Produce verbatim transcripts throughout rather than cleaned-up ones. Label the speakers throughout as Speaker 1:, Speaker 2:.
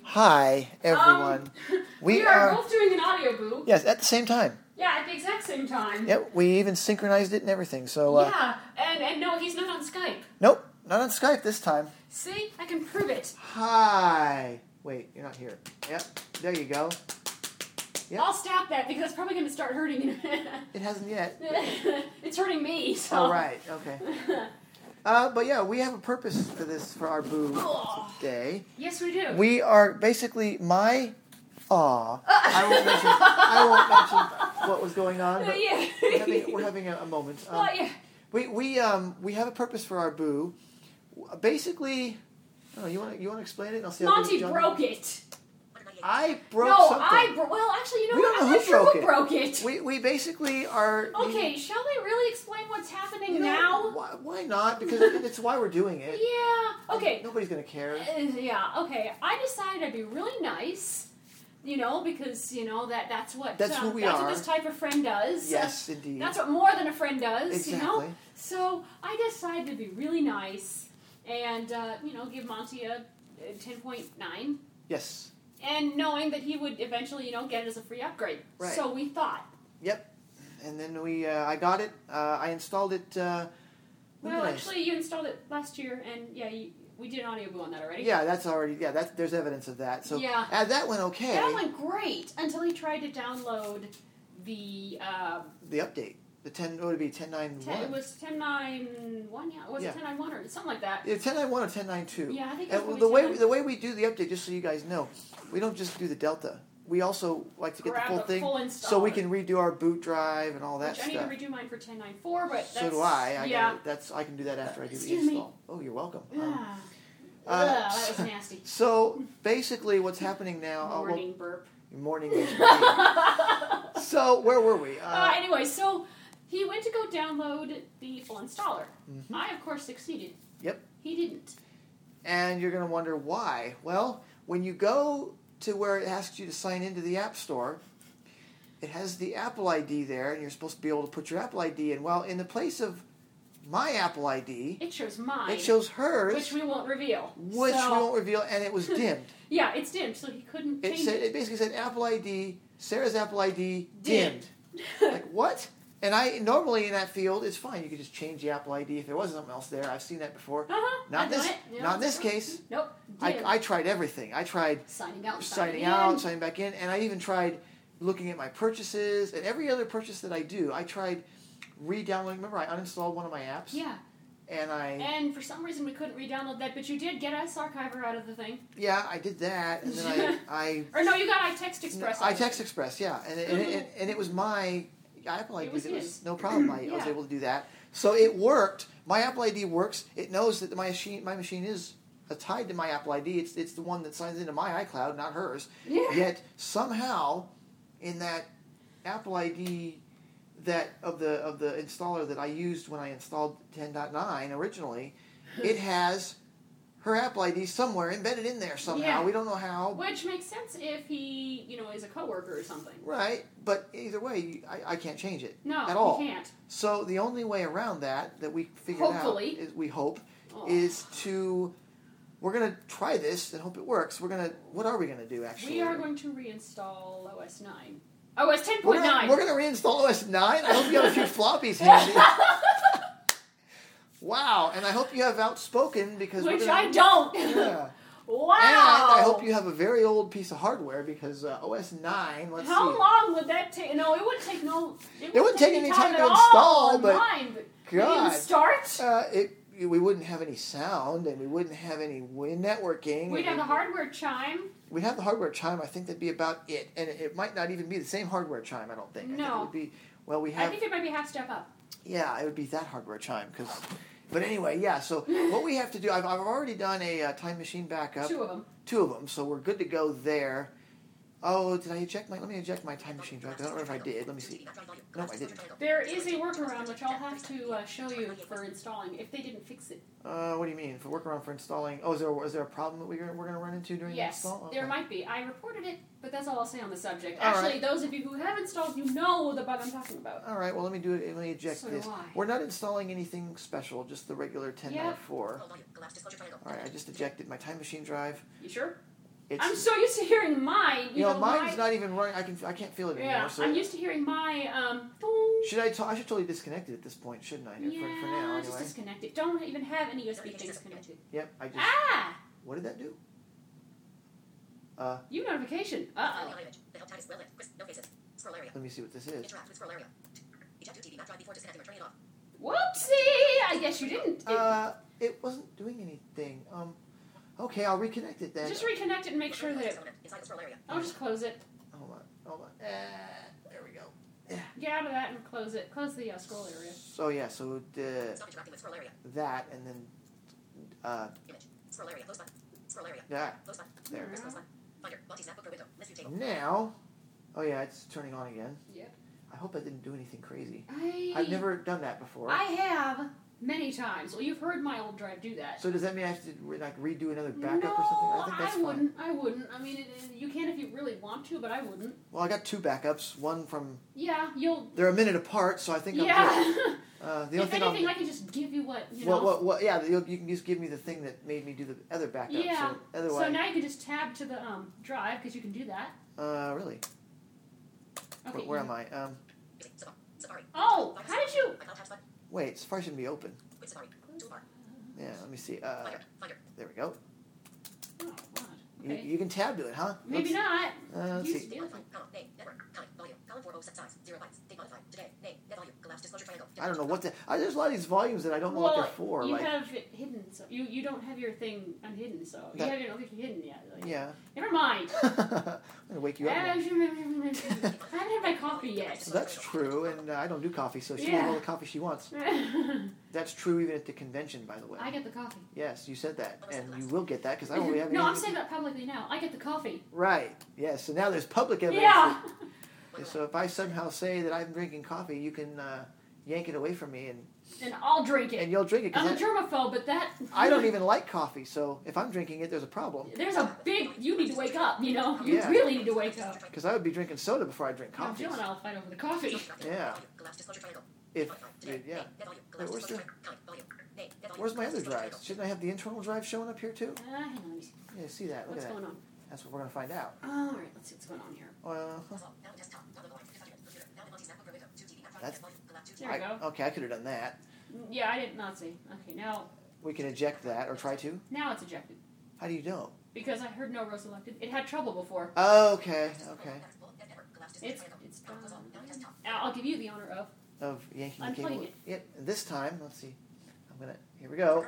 Speaker 1: Hi, everyone.
Speaker 2: Um, we, we are, are both doing an audio boo.
Speaker 1: Yes, at the same time.
Speaker 2: Yeah, at the exact same time.
Speaker 1: Yep, we even synchronized it and everything. So uh,
Speaker 2: yeah, and and no, he's not on Skype.
Speaker 1: Nope, not on Skype this time.
Speaker 2: See, I can prove it.
Speaker 1: Hi. Wait, you're not here. Yep, there you go.
Speaker 2: Yep. I'll stop that because it's probably going to start hurting in a minute.
Speaker 1: It hasn't yet.
Speaker 2: It's hurting me. So.
Speaker 1: Oh right, okay. Uh, but yeah, we have a purpose for this, for our boo
Speaker 2: oh.
Speaker 1: today.
Speaker 2: Yes, we do.
Speaker 1: We are basically my aw. I won't mention. I won't mention what was going on. But
Speaker 2: yeah.
Speaker 1: we're having, we're having a, a moment. Um,
Speaker 2: oh, yeah.
Speaker 1: We we um we have a purpose for our boo. Basically, I don't know, you want to you want to explain it? And I'll see.
Speaker 2: Monty broke it.
Speaker 1: I broke
Speaker 2: no,
Speaker 1: something.
Speaker 2: I bro- well, actually, you know
Speaker 1: we
Speaker 2: what?
Speaker 1: Don't
Speaker 2: I'm
Speaker 1: know
Speaker 2: not
Speaker 1: who
Speaker 2: sure
Speaker 1: broke
Speaker 2: who
Speaker 1: it.
Speaker 2: broke it.
Speaker 1: We we basically are.
Speaker 2: Okay, shall we really explain what's happening
Speaker 1: you know,
Speaker 2: now?
Speaker 1: Why, why not? Because it's why we're doing it.
Speaker 2: Yeah. Okay.
Speaker 1: Nobody's gonna care.
Speaker 2: Uh, yeah. Okay. I decided I'd be really nice. You know, because you know that that's what
Speaker 1: that's
Speaker 2: um,
Speaker 1: who we
Speaker 2: that's
Speaker 1: are.
Speaker 2: what this type of friend does.
Speaker 1: Yes,
Speaker 2: uh,
Speaker 1: indeed.
Speaker 2: That's what more than a friend does.
Speaker 1: Exactly.
Speaker 2: You know. So I decided to be really nice and uh, you know give Monty a, a ten point nine.
Speaker 1: Yes.
Speaker 2: And knowing that he would eventually, you know, get it as a free upgrade.
Speaker 1: Right.
Speaker 2: So we thought.
Speaker 1: Yep. And then we, uh, I got it. Uh, I installed it. Uh,
Speaker 2: well, actually, you installed it last year, and yeah, you, we did an audio boo on that already.
Speaker 1: Yeah, that's already. Yeah, that's there's evidence of that. So
Speaker 2: yeah,
Speaker 1: uh, that went okay.
Speaker 2: That went great until he tried to download the uh,
Speaker 1: the update. The ten. What would it be? Ten nine one.
Speaker 2: It was ten nine one. Yeah, was
Speaker 1: yeah.
Speaker 2: it ten nine one or something like that?
Speaker 1: Yeah, ten nine one or ten nine two.
Speaker 2: Yeah, I think.
Speaker 1: And the way the way we do the update, just so you guys know, we don't just do the Delta. We also like to get
Speaker 2: Grab
Speaker 1: the full
Speaker 2: the
Speaker 1: thing,
Speaker 2: full
Speaker 1: so we can redo our boot drive and all that
Speaker 2: Which
Speaker 1: stuff.
Speaker 2: I need to redo mine for ten nine four, but that's,
Speaker 1: so do I. I
Speaker 2: yeah.
Speaker 1: gotta, that's I can do that after I do
Speaker 2: Excuse
Speaker 1: the install.
Speaker 2: Me.
Speaker 1: Oh, you're welcome.
Speaker 2: Yeah.
Speaker 1: Um,
Speaker 2: uh,
Speaker 1: uh,
Speaker 2: that was nasty.
Speaker 1: So basically, what's happening now?
Speaker 2: Morning
Speaker 1: uh, well,
Speaker 2: burp.
Speaker 1: Morning. So where were we? Uh,
Speaker 2: uh, anyway, so. He went to go download the full installer.
Speaker 1: Mm-hmm.
Speaker 2: I, of course, succeeded.
Speaker 1: Yep.
Speaker 2: He didn't.
Speaker 1: And you're going to wonder why. Well, when you go to where it asks you to sign into the App Store, it has the Apple I D there, and you're supposed to be able to put your Apple I D in. Well, in the place of my Apple I D,
Speaker 2: it shows mine.
Speaker 1: It shows hers.
Speaker 2: Which we won't reveal.
Speaker 1: Which
Speaker 2: so.
Speaker 1: we won't reveal, and it was dimmed.
Speaker 2: Yeah, it's dimmed, so he couldn't
Speaker 1: it
Speaker 2: change
Speaker 1: said,
Speaker 2: it.
Speaker 1: It basically said Apple I D, Sarah's Apple I D, dimmed.
Speaker 2: dimmed.
Speaker 1: Like, what? And I normally in that field, it's fine. You could just change the Apple I D if there was something else there. I've seen that before.
Speaker 2: Uh-huh.
Speaker 1: Not
Speaker 2: I've
Speaker 1: this.
Speaker 2: done it.
Speaker 1: Not in this case.
Speaker 2: Nope.
Speaker 1: I, I tried everything. I tried
Speaker 2: signing out,
Speaker 1: signing
Speaker 2: signing
Speaker 1: out,
Speaker 2: in.
Speaker 1: signing back in, and I even tried looking at my purchases and every other purchase that I do. I tried re-downloading. Remember, I uninstalled one of my apps.
Speaker 2: Yeah.
Speaker 1: And I.
Speaker 2: And for some reason, we couldn't re-download that, but you did get S Archiver out of the thing.
Speaker 1: Yeah, I did that, and then I. I
Speaker 2: or no, you got iText Express.
Speaker 1: No, iText Express, yeah, and and, and, and it was my. Apple I D,
Speaker 2: it was,
Speaker 1: it was
Speaker 2: his.
Speaker 1: no problem. I,
Speaker 2: yeah.
Speaker 1: I was able to do that. So it worked. My Apple I D works. It knows that my machine, my machine is tied to my Apple I D. It's it's the one that signs into my iCloud, not hers.
Speaker 2: Yeah.
Speaker 1: Yet somehow, in that Apple I D that of the of the installer that I used when I installed ten point nine originally, it has her Apple I D somewhere embedded in there somehow.
Speaker 2: Yeah.
Speaker 1: We don't know how.
Speaker 2: Which makes sense if he, you know, is a coworker or something.
Speaker 1: Right, but either way, I, I can't change it
Speaker 2: no,
Speaker 1: at all.
Speaker 2: you can't.
Speaker 1: So the only way around that, that we figured
Speaker 2: Hopefully.
Speaker 1: out, is we hope,
Speaker 2: oh.
Speaker 1: is to, we're going to try this and hope it works. We're going to, what are we going to do, actually?
Speaker 2: We are going to reinstall O S nine. O S ten
Speaker 1: We're
Speaker 2: point nine.
Speaker 1: going to reinstall O S nine? I hope you have a few floppies handy. Wow, and I hope you have Outspoken because
Speaker 2: Which
Speaker 1: we're gonna,
Speaker 2: I don't.
Speaker 1: Yeah.
Speaker 2: Wow.
Speaker 1: And I hope you have a very old piece of hardware because uh, O S nine, let's
Speaker 2: How
Speaker 1: see.
Speaker 2: long would that take? No, it wouldn't take no... It,
Speaker 1: It wouldn't take any time,
Speaker 2: at
Speaker 1: to
Speaker 2: all
Speaker 1: install,
Speaker 2: on
Speaker 1: but...
Speaker 2: mine, but
Speaker 1: God.
Speaker 2: Would you start?
Speaker 1: Uh, it, we wouldn't have any sound, and we wouldn't have any wind networking.
Speaker 2: We'd have the hardware chime.
Speaker 1: We'd have the hardware chime. I think that'd be about it, and it, it might not even be the same hardware chime. I don't think. I
Speaker 2: No.
Speaker 1: think it would be. Well, we have.
Speaker 2: I think it might be half step up.
Speaker 1: Yeah, it would be that hardware chime because. But anyway, yeah. So what we have to do, I've, I've already done a uh, time machine backup.
Speaker 2: Two of them.
Speaker 1: Two of them, so we're good to go there. Oh, did I eject my? Let me eject my time machine drive. I don't remember if I did. Let me see. No, I didn't.
Speaker 2: There is a workaround which I'll have to uh, show you for installing if they didn't fix it.
Speaker 1: Uh, what do you mean? For workaround for installing? Oh, is there is there a problem that we're we're going to run into during
Speaker 2: yes,
Speaker 1: the install? Okay.
Speaker 2: there might be. I reported it, but that's all I'll say on the subject.
Speaker 1: All
Speaker 2: Actually,
Speaker 1: right.
Speaker 2: those of you who have installed, you know the bug I'm talking about.
Speaker 1: All right. Well, let me do it. Let me eject
Speaker 2: So
Speaker 1: this.
Speaker 2: do I.
Speaker 1: We're not installing anything special. Just the regular ten
Speaker 2: Yep.
Speaker 1: ninety-four. All right. I just ejected my time machine drive.
Speaker 2: You sure?
Speaker 1: It's,
Speaker 2: I'm so used to hearing mine. You,
Speaker 1: you know,
Speaker 2: know
Speaker 1: mine's
Speaker 2: my,
Speaker 1: not even running. I can I can't feel it anymore.
Speaker 2: Yeah,
Speaker 1: So
Speaker 2: I'm used to hearing my um. Boom.
Speaker 1: should I? T- I should totally disconnect it at this point, shouldn't I?
Speaker 2: Yeah,
Speaker 1: for, for now, anyway.
Speaker 2: just disconnect it. Don't even have any U S B things connected.
Speaker 1: Yep. I just.
Speaker 2: Ah!
Speaker 1: What did that do? Uh.
Speaker 2: You notification. Uh oh.
Speaker 1: Let me see what this is.
Speaker 2: Whoopsie! I guess you didn't. It,
Speaker 1: Uh, it wasn't doing anything. Um. Okay, I'll reconnect it then.
Speaker 2: just reconnect it and make sure that it. Oh, just close it.
Speaker 1: Hold on. Hold on. Uh, there we go.
Speaker 2: Get out of that and close it. Close the uh, scroll area.
Speaker 1: So yeah, so the, that and then uh, that there. Now, oh yeah, it's turning on again.
Speaker 2: Yep.
Speaker 1: I hope I didn't do anything crazy.
Speaker 2: I,
Speaker 1: I've never done that before.
Speaker 2: I have many times. Well, you've heard my old drive do that.
Speaker 1: So does that mean I have to re- like redo another backup
Speaker 2: no,
Speaker 1: or something? I think that's fine.
Speaker 2: wouldn't. I wouldn't. I mean, it, it, you can if you really want to, but I wouldn't.
Speaker 1: Well, I got two backups. One from
Speaker 2: Yeah, you'll.
Speaker 1: they're a minute apart, so I think I'm
Speaker 2: Yeah.
Speaker 1: good. Uh, the only
Speaker 2: if
Speaker 1: thing
Speaker 2: anything,
Speaker 1: I'll,
Speaker 2: I can just give you what you
Speaker 1: well,
Speaker 2: know.
Speaker 1: well, well, yeah, you, you can just give me the thing that made me do the other backup.
Speaker 2: Yeah.
Speaker 1: So otherwise,
Speaker 2: So now you can just tab to the um, drive because you can do that.
Speaker 1: uh, really,
Speaker 2: Okay.
Speaker 1: where, where
Speaker 2: you-
Speaker 1: am I? Um,
Speaker 2: Oh, how did you?
Speaker 1: wait, Safari shouldn't be open. Yeah, let me see. Uh, there we go.
Speaker 2: Oh, God.
Speaker 1: You,
Speaker 2: Okay.
Speaker 1: you can tab to it, huh?
Speaker 2: Maybe
Speaker 1: let's,
Speaker 2: not.
Speaker 1: Uh, let's
Speaker 2: Use
Speaker 1: see.
Speaker 2: the other thing.
Speaker 1: I don't know what the. I, there's a lot of these volumes that I don't know
Speaker 2: Well,
Speaker 1: what they're for.
Speaker 2: you
Speaker 1: like,
Speaker 2: have it hidden, so you you don't have your thing unhidden, so you
Speaker 1: That-
Speaker 2: have your notification hidden yet. Like,
Speaker 1: yeah.
Speaker 2: Never mind.
Speaker 1: I'm gonna wake you up.
Speaker 2: I
Speaker 1: now.
Speaker 2: haven't had my coffee yet.
Speaker 1: So that's true, and uh, I don't do coffee, so she
Speaker 2: Yeah.
Speaker 1: can have all the coffee she wants. That's true even at the convention, by the way.
Speaker 2: I get the coffee.
Speaker 1: Yes, you said that, and you will get that because I don't really have any.
Speaker 2: No, I'm saying that publicly now. I get the coffee.
Speaker 1: Right. Yes. So now there's public evidence.
Speaker 2: Yeah.
Speaker 1: that- so if I somehow say that I'm drinking coffee, you can uh, yank it away from me, and
Speaker 2: And I'll drink it.
Speaker 1: and you'll drink it. 'Cause
Speaker 2: I'm a
Speaker 1: I,
Speaker 2: germaphobe, but that
Speaker 1: I don't even like coffee, so if I'm drinking it, there's a problem.
Speaker 2: There's a big. You need to wake up. You know. You
Speaker 1: Yeah.
Speaker 2: really need to wake up.
Speaker 1: Because I would be drinking soda before I drink
Speaker 2: Now,
Speaker 1: coffee.
Speaker 2: Jill and I'll fight over the coffee.
Speaker 1: Yeah. If yeah. Wait, where's the? Where's my other drives? Shouldn't I have the internal drive showing up here too?
Speaker 2: Uh, hang on, let me see.
Speaker 1: Yeah, see that. Look
Speaker 2: What's
Speaker 1: at that.
Speaker 2: going on?
Speaker 1: That's what we're gonna find out.
Speaker 2: All right, let's see what's going on here.
Speaker 1: Well, that's.
Speaker 2: There we
Speaker 1: I,
Speaker 2: go.
Speaker 1: okay, I could have done that.
Speaker 2: Yeah, I did not see. Okay, now
Speaker 1: We can eject that or try to.
Speaker 2: now it's ejected
Speaker 1: How do you know?
Speaker 2: because I heard no row selected. It had trouble before.
Speaker 1: Oh, okay, okay.
Speaker 2: It's it's done. Now, I'll give you the honor of.
Speaker 1: Of yanking the
Speaker 2: Unplugging
Speaker 1: cable.
Speaker 2: it.
Speaker 1: Yep. This time, let's see. I'm gonna. Here we go.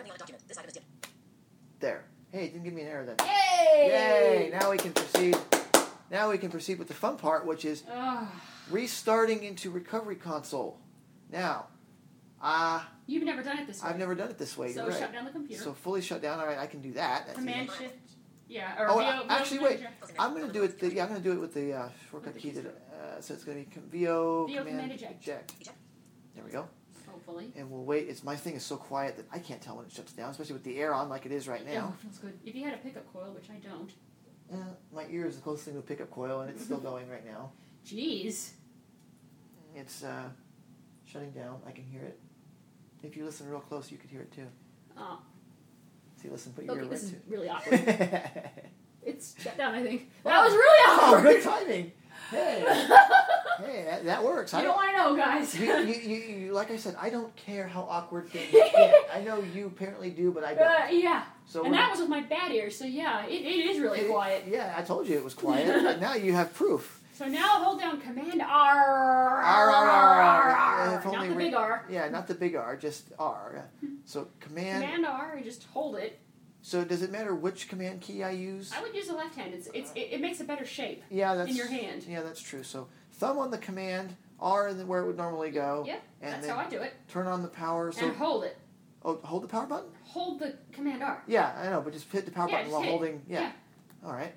Speaker 1: There. Hey, it didn't give me an error then.
Speaker 2: Yay!
Speaker 1: Yay! Now we can proceed. Now we can proceed with the fun part, which is
Speaker 2: Ugh.
Speaker 1: restarting into Recovery Console. Now, uh,
Speaker 2: You've never done it this way.
Speaker 1: I've never done it this way.
Speaker 2: So
Speaker 1: You're right.
Speaker 2: shut down the computer.
Speaker 1: So fully shut down. All right, I can do that. That's
Speaker 2: Command
Speaker 1: easy.
Speaker 2: shift. Yeah. Or
Speaker 1: Oh,
Speaker 2: V O,
Speaker 1: uh,
Speaker 2: V O
Speaker 1: actually,
Speaker 2: command
Speaker 1: wait.
Speaker 2: eject.
Speaker 1: I'm going to do it. The, yeah, I'm going to do it with the uh, shortcut key. That, uh, so it's going to be com- V O,
Speaker 2: V O
Speaker 1: command,
Speaker 2: command eject.
Speaker 1: There we go.
Speaker 2: Hopefully.
Speaker 1: And we'll wait. It's my thing is so quiet that I can't tell when it shuts down, especially with the air on like it is right
Speaker 2: Oh,
Speaker 1: now.
Speaker 2: feels good. If you had a pickup coil, which I don't.
Speaker 1: Uh, my ear is the closest thing to a pickup coil, and it's still going right now.
Speaker 2: Jeez.
Speaker 1: It's uh, shutting down. I can hear it. If you listen real close, you could hear it too.
Speaker 2: Oh.
Speaker 1: See, listen, put your
Speaker 2: Okay,
Speaker 1: ear
Speaker 2: this
Speaker 1: right
Speaker 2: is
Speaker 1: to
Speaker 2: really awkward.
Speaker 1: it.
Speaker 2: It's shut down, I think. That was really
Speaker 1: Oh,
Speaker 2: awkward.
Speaker 1: good timing. Hey, hey, that, that works.
Speaker 2: You
Speaker 1: I
Speaker 2: don't want to know, guys.
Speaker 1: you, you, you, you, like I said, I don't care how awkward things get. I know you apparently do, but I don't.
Speaker 2: Uh, yeah.
Speaker 1: So
Speaker 2: And
Speaker 1: we're-
Speaker 2: that was with my bad ear, so yeah, it, it is really
Speaker 1: it-
Speaker 2: quiet.
Speaker 1: Yeah, I told you it was quiet. But now you have proof.
Speaker 2: So now hold down Command R.
Speaker 1: R, R, R, R. If
Speaker 2: Not
Speaker 1: only
Speaker 2: the
Speaker 1: we-
Speaker 2: big R.
Speaker 1: Yeah, not the big R, just R. So command.
Speaker 2: Command R, and just hold it.
Speaker 1: So does it matter which command key I use?
Speaker 2: I would use the left hand. It's, it's, it, it makes a better shape
Speaker 1: Yeah, that's
Speaker 2: in your hand.
Speaker 1: Yeah, that's true. So thumb on the command, R in the, where it would normally go.
Speaker 2: Yep,
Speaker 1: and
Speaker 2: that's
Speaker 1: then
Speaker 2: how I do it.
Speaker 1: turn on the power. So
Speaker 2: And hold it.
Speaker 1: oh, hold the power button.
Speaker 2: Hold the Command R.
Speaker 1: Yeah, I know, but just hit the power
Speaker 2: Yeah,
Speaker 1: button
Speaker 2: just
Speaker 1: while
Speaker 2: hit it.
Speaker 1: holding. Yeah.
Speaker 2: Yeah.
Speaker 1: All right.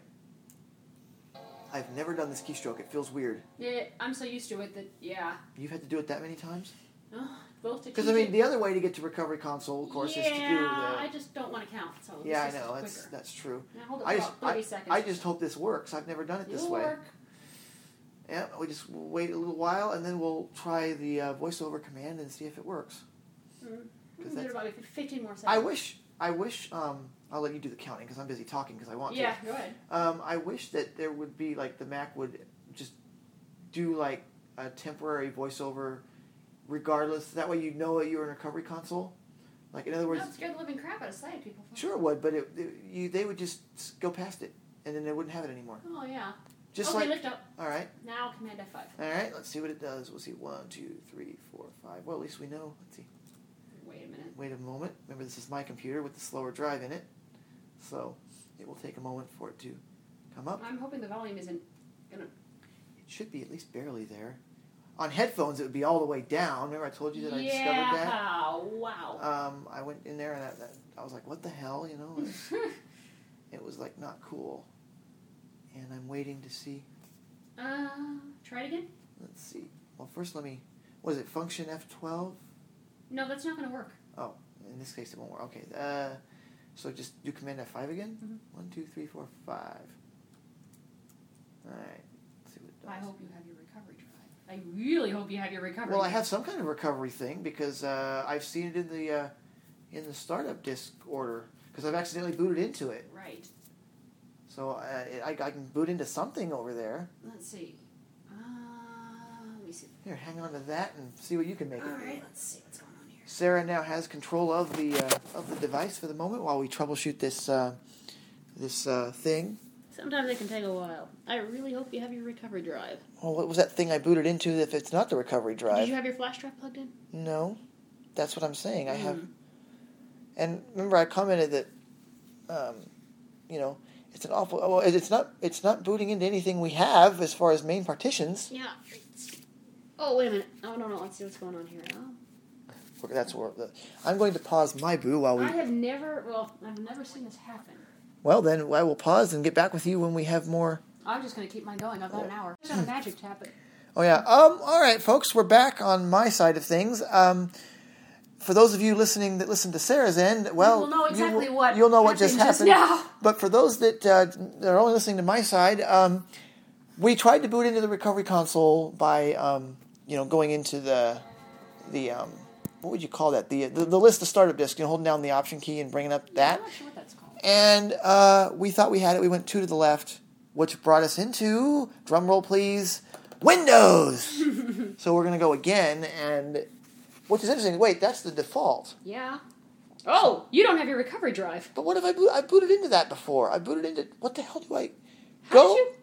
Speaker 1: I've never done this keystroke. It feels weird.
Speaker 2: Yeah, I'm so used to it that, yeah.
Speaker 1: You've had to do it that many times?
Speaker 2: Oh, both to
Speaker 1: Because
Speaker 2: teach
Speaker 1: I mean,
Speaker 2: it.
Speaker 1: the other way to get to Recovery Console, of course,
Speaker 2: yeah,
Speaker 1: is to do the.
Speaker 2: I just don't want to count. So this
Speaker 1: Yeah, I
Speaker 2: is
Speaker 1: know.
Speaker 2: quicker.
Speaker 1: That's that's true.
Speaker 2: Now hold it
Speaker 1: I
Speaker 2: for
Speaker 1: just
Speaker 2: about thirty
Speaker 1: I,
Speaker 2: seconds.
Speaker 1: I just hope this works. I've never done it this
Speaker 2: It'll
Speaker 1: way.
Speaker 2: work.
Speaker 1: Yeah, we just wait a little while and then we'll try the uh, voiceover command and see if it works.
Speaker 2: Mm.
Speaker 1: Cause
Speaker 2: We'll do
Speaker 1: that's-
Speaker 2: it about fifteen more seconds.
Speaker 1: I wish I wish um, I'll let you do the counting because I'm busy talking because I want
Speaker 2: Yeah,
Speaker 1: to.
Speaker 2: go ahead.
Speaker 1: Um, I wish that there would be, like, the Mac would just do, like, a temporary voiceover regardless. That way you know that you're in a recovery console. Like, in other words...
Speaker 2: That would scare the living crap out of sight people.
Speaker 1: Sure it would, but it, it, you, they would just go past it, and then they wouldn't have it anymore.
Speaker 2: Oh, yeah.
Speaker 1: Just
Speaker 2: okay,
Speaker 1: like...
Speaker 2: lift up.
Speaker 1: All right.
Speaker 2: Now Command F five.
Speaker 1: All right, let's see what it does. We'll see. One, two, three, four, five. Well, at least we know. Let's see.
Speaker 2: Wait a minute.
Speaker 1: Wait a moment. Remember, this is my computer with the slower drive in it. So, it will take a moment for it to come up.
Speaker 2: I'm hoping the volume isn't going to...
Speaker 1: It should be at least barely there. On headphones, it would be all the way down. Remember I told you that I
Speaker 2: yeah,
Speaker 1: discovered that?
Speaker 2: Yeah, wow.
Speaker 1: Um, I went in there and I, that, I was like, what the hell, you know? It was, like, not cool. And I'm waiting to see.
Speaker 2: Uh, try it again?
Speaker 1: Let's see. Well, first let me... What is it, function F twelve?
Speaker 2: No, that's not going to work.
Speaker 1: Oh, in this case it won't work. Okay, uh, so just do Command F five again?
Speaker 2: Mm-hmm.
Speaker 1: One, two, three, four, five. Alright, let's see what it does.
Speaker 2: I hope you have your recovery drive. I really hope you have your recovery
Speaker 1: Well, I
Speaker 2: drive.
Speaker 1: have some kind of recovery thing because uh, I've seen it in the uh, in the startup disk order because I've accidentally booted into it.
Speaker 2: Right.
Speaker 1: So uh, I, I can boot into something over there.
Speaker 2: Let's see. Uh, let me see.
Speaker 1: Here, hang on to that and see what you can make
Speaker 2: All
Speaker 1: it do.
Speaker 2: right, let's see what's going on here.
Speaker 1: Sarah now has control of the uh, of the device for the moment while we troubleshoot this uh, this uh, thing.
Speaker 2: Sometimes it can take a while. I really hope you have your recovery drive.
Speaker 1: Well, what was that thing I booted into if it's not the recovery drive?
Speaker 2: Did you have your flash drive plugged in?
Speaker 1: No. That's what I'm saying. I
Speaker 2: Mm.
Speaker 1: have... And remember I commented that, um, you know, it's an awful... Well, it's not It's not booting into anything we have as far as main partitions.
Speaker 2: Yeah. Oh, wait a minute. Oh, no, no. Let's see what's going on here now.
Speaker 1: That's where... The, I'm going to pause my boo while we...
Speaker 2: I have never... Well, I've never seen this happen.
Speaker 1: Well, then I will pause and get back with you when we have more...
Speaker 2: I'm just going to keep mine going. I've got an hour. I've got a magic tap it.
Speaker 1: Oh, yeah. Um. All right, folks, we're back on my side of things. Um, for those of you listening that listen to Sarah's end, well,
Speaker 2: You will know exactly
Speaker 1: you will,
Speaker 2: what
Speaker 1: you'll know what just
Speaker 2: happened
Speaker 1: happened.
Speaker 2: just now.
Speaker 1: But for those that, uh, that are only listening to my side, um, we tried to boot into the recovery console by, um, you know, going into the the um, what would you call that? The the, the list of startup disks. You know, holding down the option key and bringing up that.
Speaker 2: I'm not sure what that's called.
Speaker 1: And uh, we thought we had it. We went two to the left, which brought us into, drum roll please, Windows. So we're going to go again, and which is interesting. Wait, that's the default.
Speaker 2: Yeah. Oh, you don't have your recovery drive.
Speaker 1: But what if I boot, I booted into that before? I booted into, what the hell do I,
Speaker 2: How
Speaker 1: go,
Speaker 2: did you?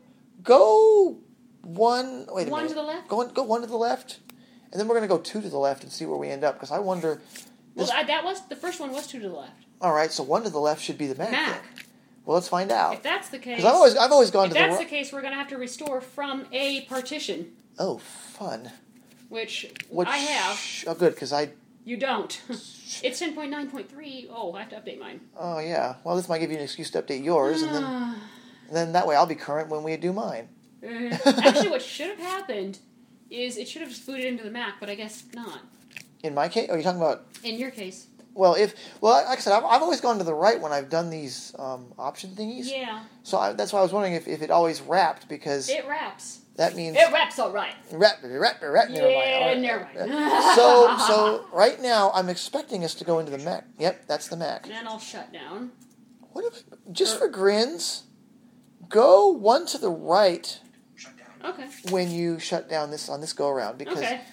Speaker 1: go one, wait a
Speaker 2: One
Speaker 1: minute.
Speaker 2: to the left?
Speaker 1: Go, go one to the left, and then we're going to go two to the left and see where we end up, because I wonder,
Speaker 2: Well,
Speaker 1: this,
Speaker 2: I, that was the first one was two to the left.
Speaker 1: all right, so one to the left should be the Mac.
Speaker 2: Mac.
Speaker 1: then. Well, let's find out.
Speaker 2: If that's the case,
Speaker 1: Because I've always, I've always gone
Speaker 2: if
Speaker 1: to the
Speaker 2: that's
Speaker 1: ri-
Speaker 2: the case, we're going to have to restore from a partition,
Speaker 1: Oh, fun.
Speaker 2: which,
Speaker 1: Which,
Speaker 2: I have.
Speaker 1: Oh, good, because I...
Speaker 2: You don't. It's ten point nine point three. Oh, I have to update mine.
Speaker 1: Oh, yeah. Well, this might give you an excuse to update yours, and then, and then that way I'll be current when we do mine.
Speaker 2: Uh, actually, what should have happened is it should have just booted into the Mac, but I guess not.
Speaker 1: In my case? Oh, you're talking about...
Speaker 2: In your case.
Speaker 1: Well, if... Well, like I said, I've, I've always gone to the right when I've done these um, option thingies.
Speaker 2: Yeah.
Speaker 1: So I, that's why I was wondering if, if it always wrapped, because
Speaker 2: It wraps.
Speaker 1: that means...
Speaker 2: It wraps all right.
Speaker 1: Wrap, wrap, wrap, never mind.
Speaker 2: Yeah,
Speaker 1: All right.
Speaker 2: never mind.
Speaker 1: So, so right now, I'm expecting us to go into the Mac. Yep, that's the Mac.
Speaker 2: Then I'll shut down.
Speaker 1: What if... Just for grins, go one to the right...
Speaker 2: Okay.
Speaker 1: when you shut down this on this go around, because
Speaker 2: Okay.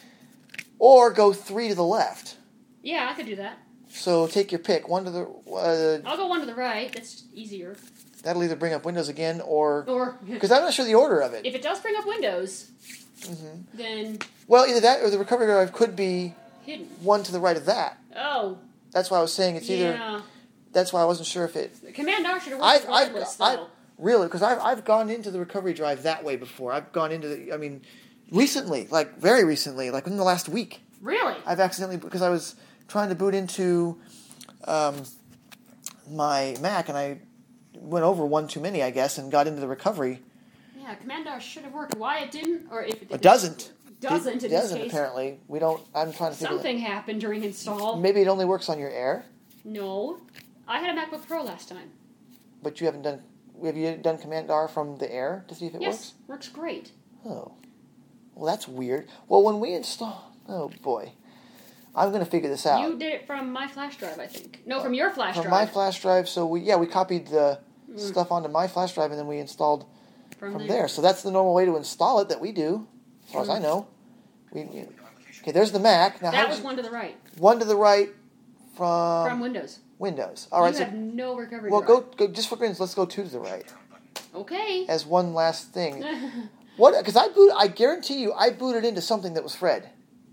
Speaker 1: or go three to the left.
Speaker 2: Yeah, I could do that.
Speaker 1: So take your pick. One to the uh,
Speaker 2: I'll go one to the right. That's easier.
Speaker 1: that'll either bring up Windows again or
Speaker 2: Or
Speaker 1: because I'm not sure the order of it.
Speaker 2: if it does bring up Windows,
Speaker 1: Mm-hmm.
Speaker 2: then
Speaker 1: Well, either that or the recovery drive could be
Speaker 2: hidden.
Speaker 1: one to the right of that.
Speaker 2: Oh.
Speaker 1: That's why I was saying it's either.
Speaker 2: Yeah.
Speaker 1: That's why I wasn't sure if it.
Speaker 2: Command R should have
Speaker 1: I've,
Speaker 2: worked
Speaker 1: I've,
Speaker 2: regardless,
Speaker 1: I've
Speaker 2: though.
Speaker 1: really because I've I've gone into the recovery drive that way before. I've gone into the. I mean, recently, like very recently, like within the last week.
Speaker 2: Really?
Speaker 1: I've accidentally, because I was trying to boot into um, my Mac, and I went over one too many, I guess, and got into the recovery.
Speaker 2: Yeah, Command R should have worked. Why it didn't, or if it didn't.
Speaker 1: It doesn't.
Speaker 2: Doesn't,
Speaker 1: It
Speaker 2: in this
Speaker 1: doesn't,
Speaker 2: case.
Speaker 1: apparently. We don't, I'm trying to figure
Speaker 2: Something happened during install.
Speaker 1: Maybe it only works on your Air,
Speaker 2: No. I had a MacBook Pro last time.
Speaker 1: but you haven't done, have you done Command R from the Air to see if it
Speaker 2: Yes, works great.
Speaker 1: works? Oh. Well, that's weird. Well, when we install, oh boy. I'm going to figure this out.
Speaker 2: You did it from my flash drive, I think. No, from your flash
Speaker 1: from
Speaker 2: drive.
Speaker 1: my flash drive. So we yeah we copied the
Speaker 2: Mm.
Speaker 1: stuff onto my flash drive and then we installed
Speaker 2: from
Speaker 1: from
Speaker 2: the-
Speaker 1: there. So that's the normal way to install it that we do, as far as I know. We okay. There's the Mac. Now how
Speaker 2: That
Speaker 1: did
Speaker 2: was
Speaker 1: you-
Speaker 2: one to the right.
Speaker 1: one to the right from,
Speaker 2: From Windows.
Speaker 1: Windows. All right.
Speaker 2: You
Speaker 1: So
Speaker 2: have no recovery
Speaker 1: well,
Speaker 2: drive.
Speaker 1: go go just for grins. Let's go two to the right
Speaker 2: Okay.
Speaker 1: as one last thing. What? Because I boot. I guarantee you, I booted into something that was Fred,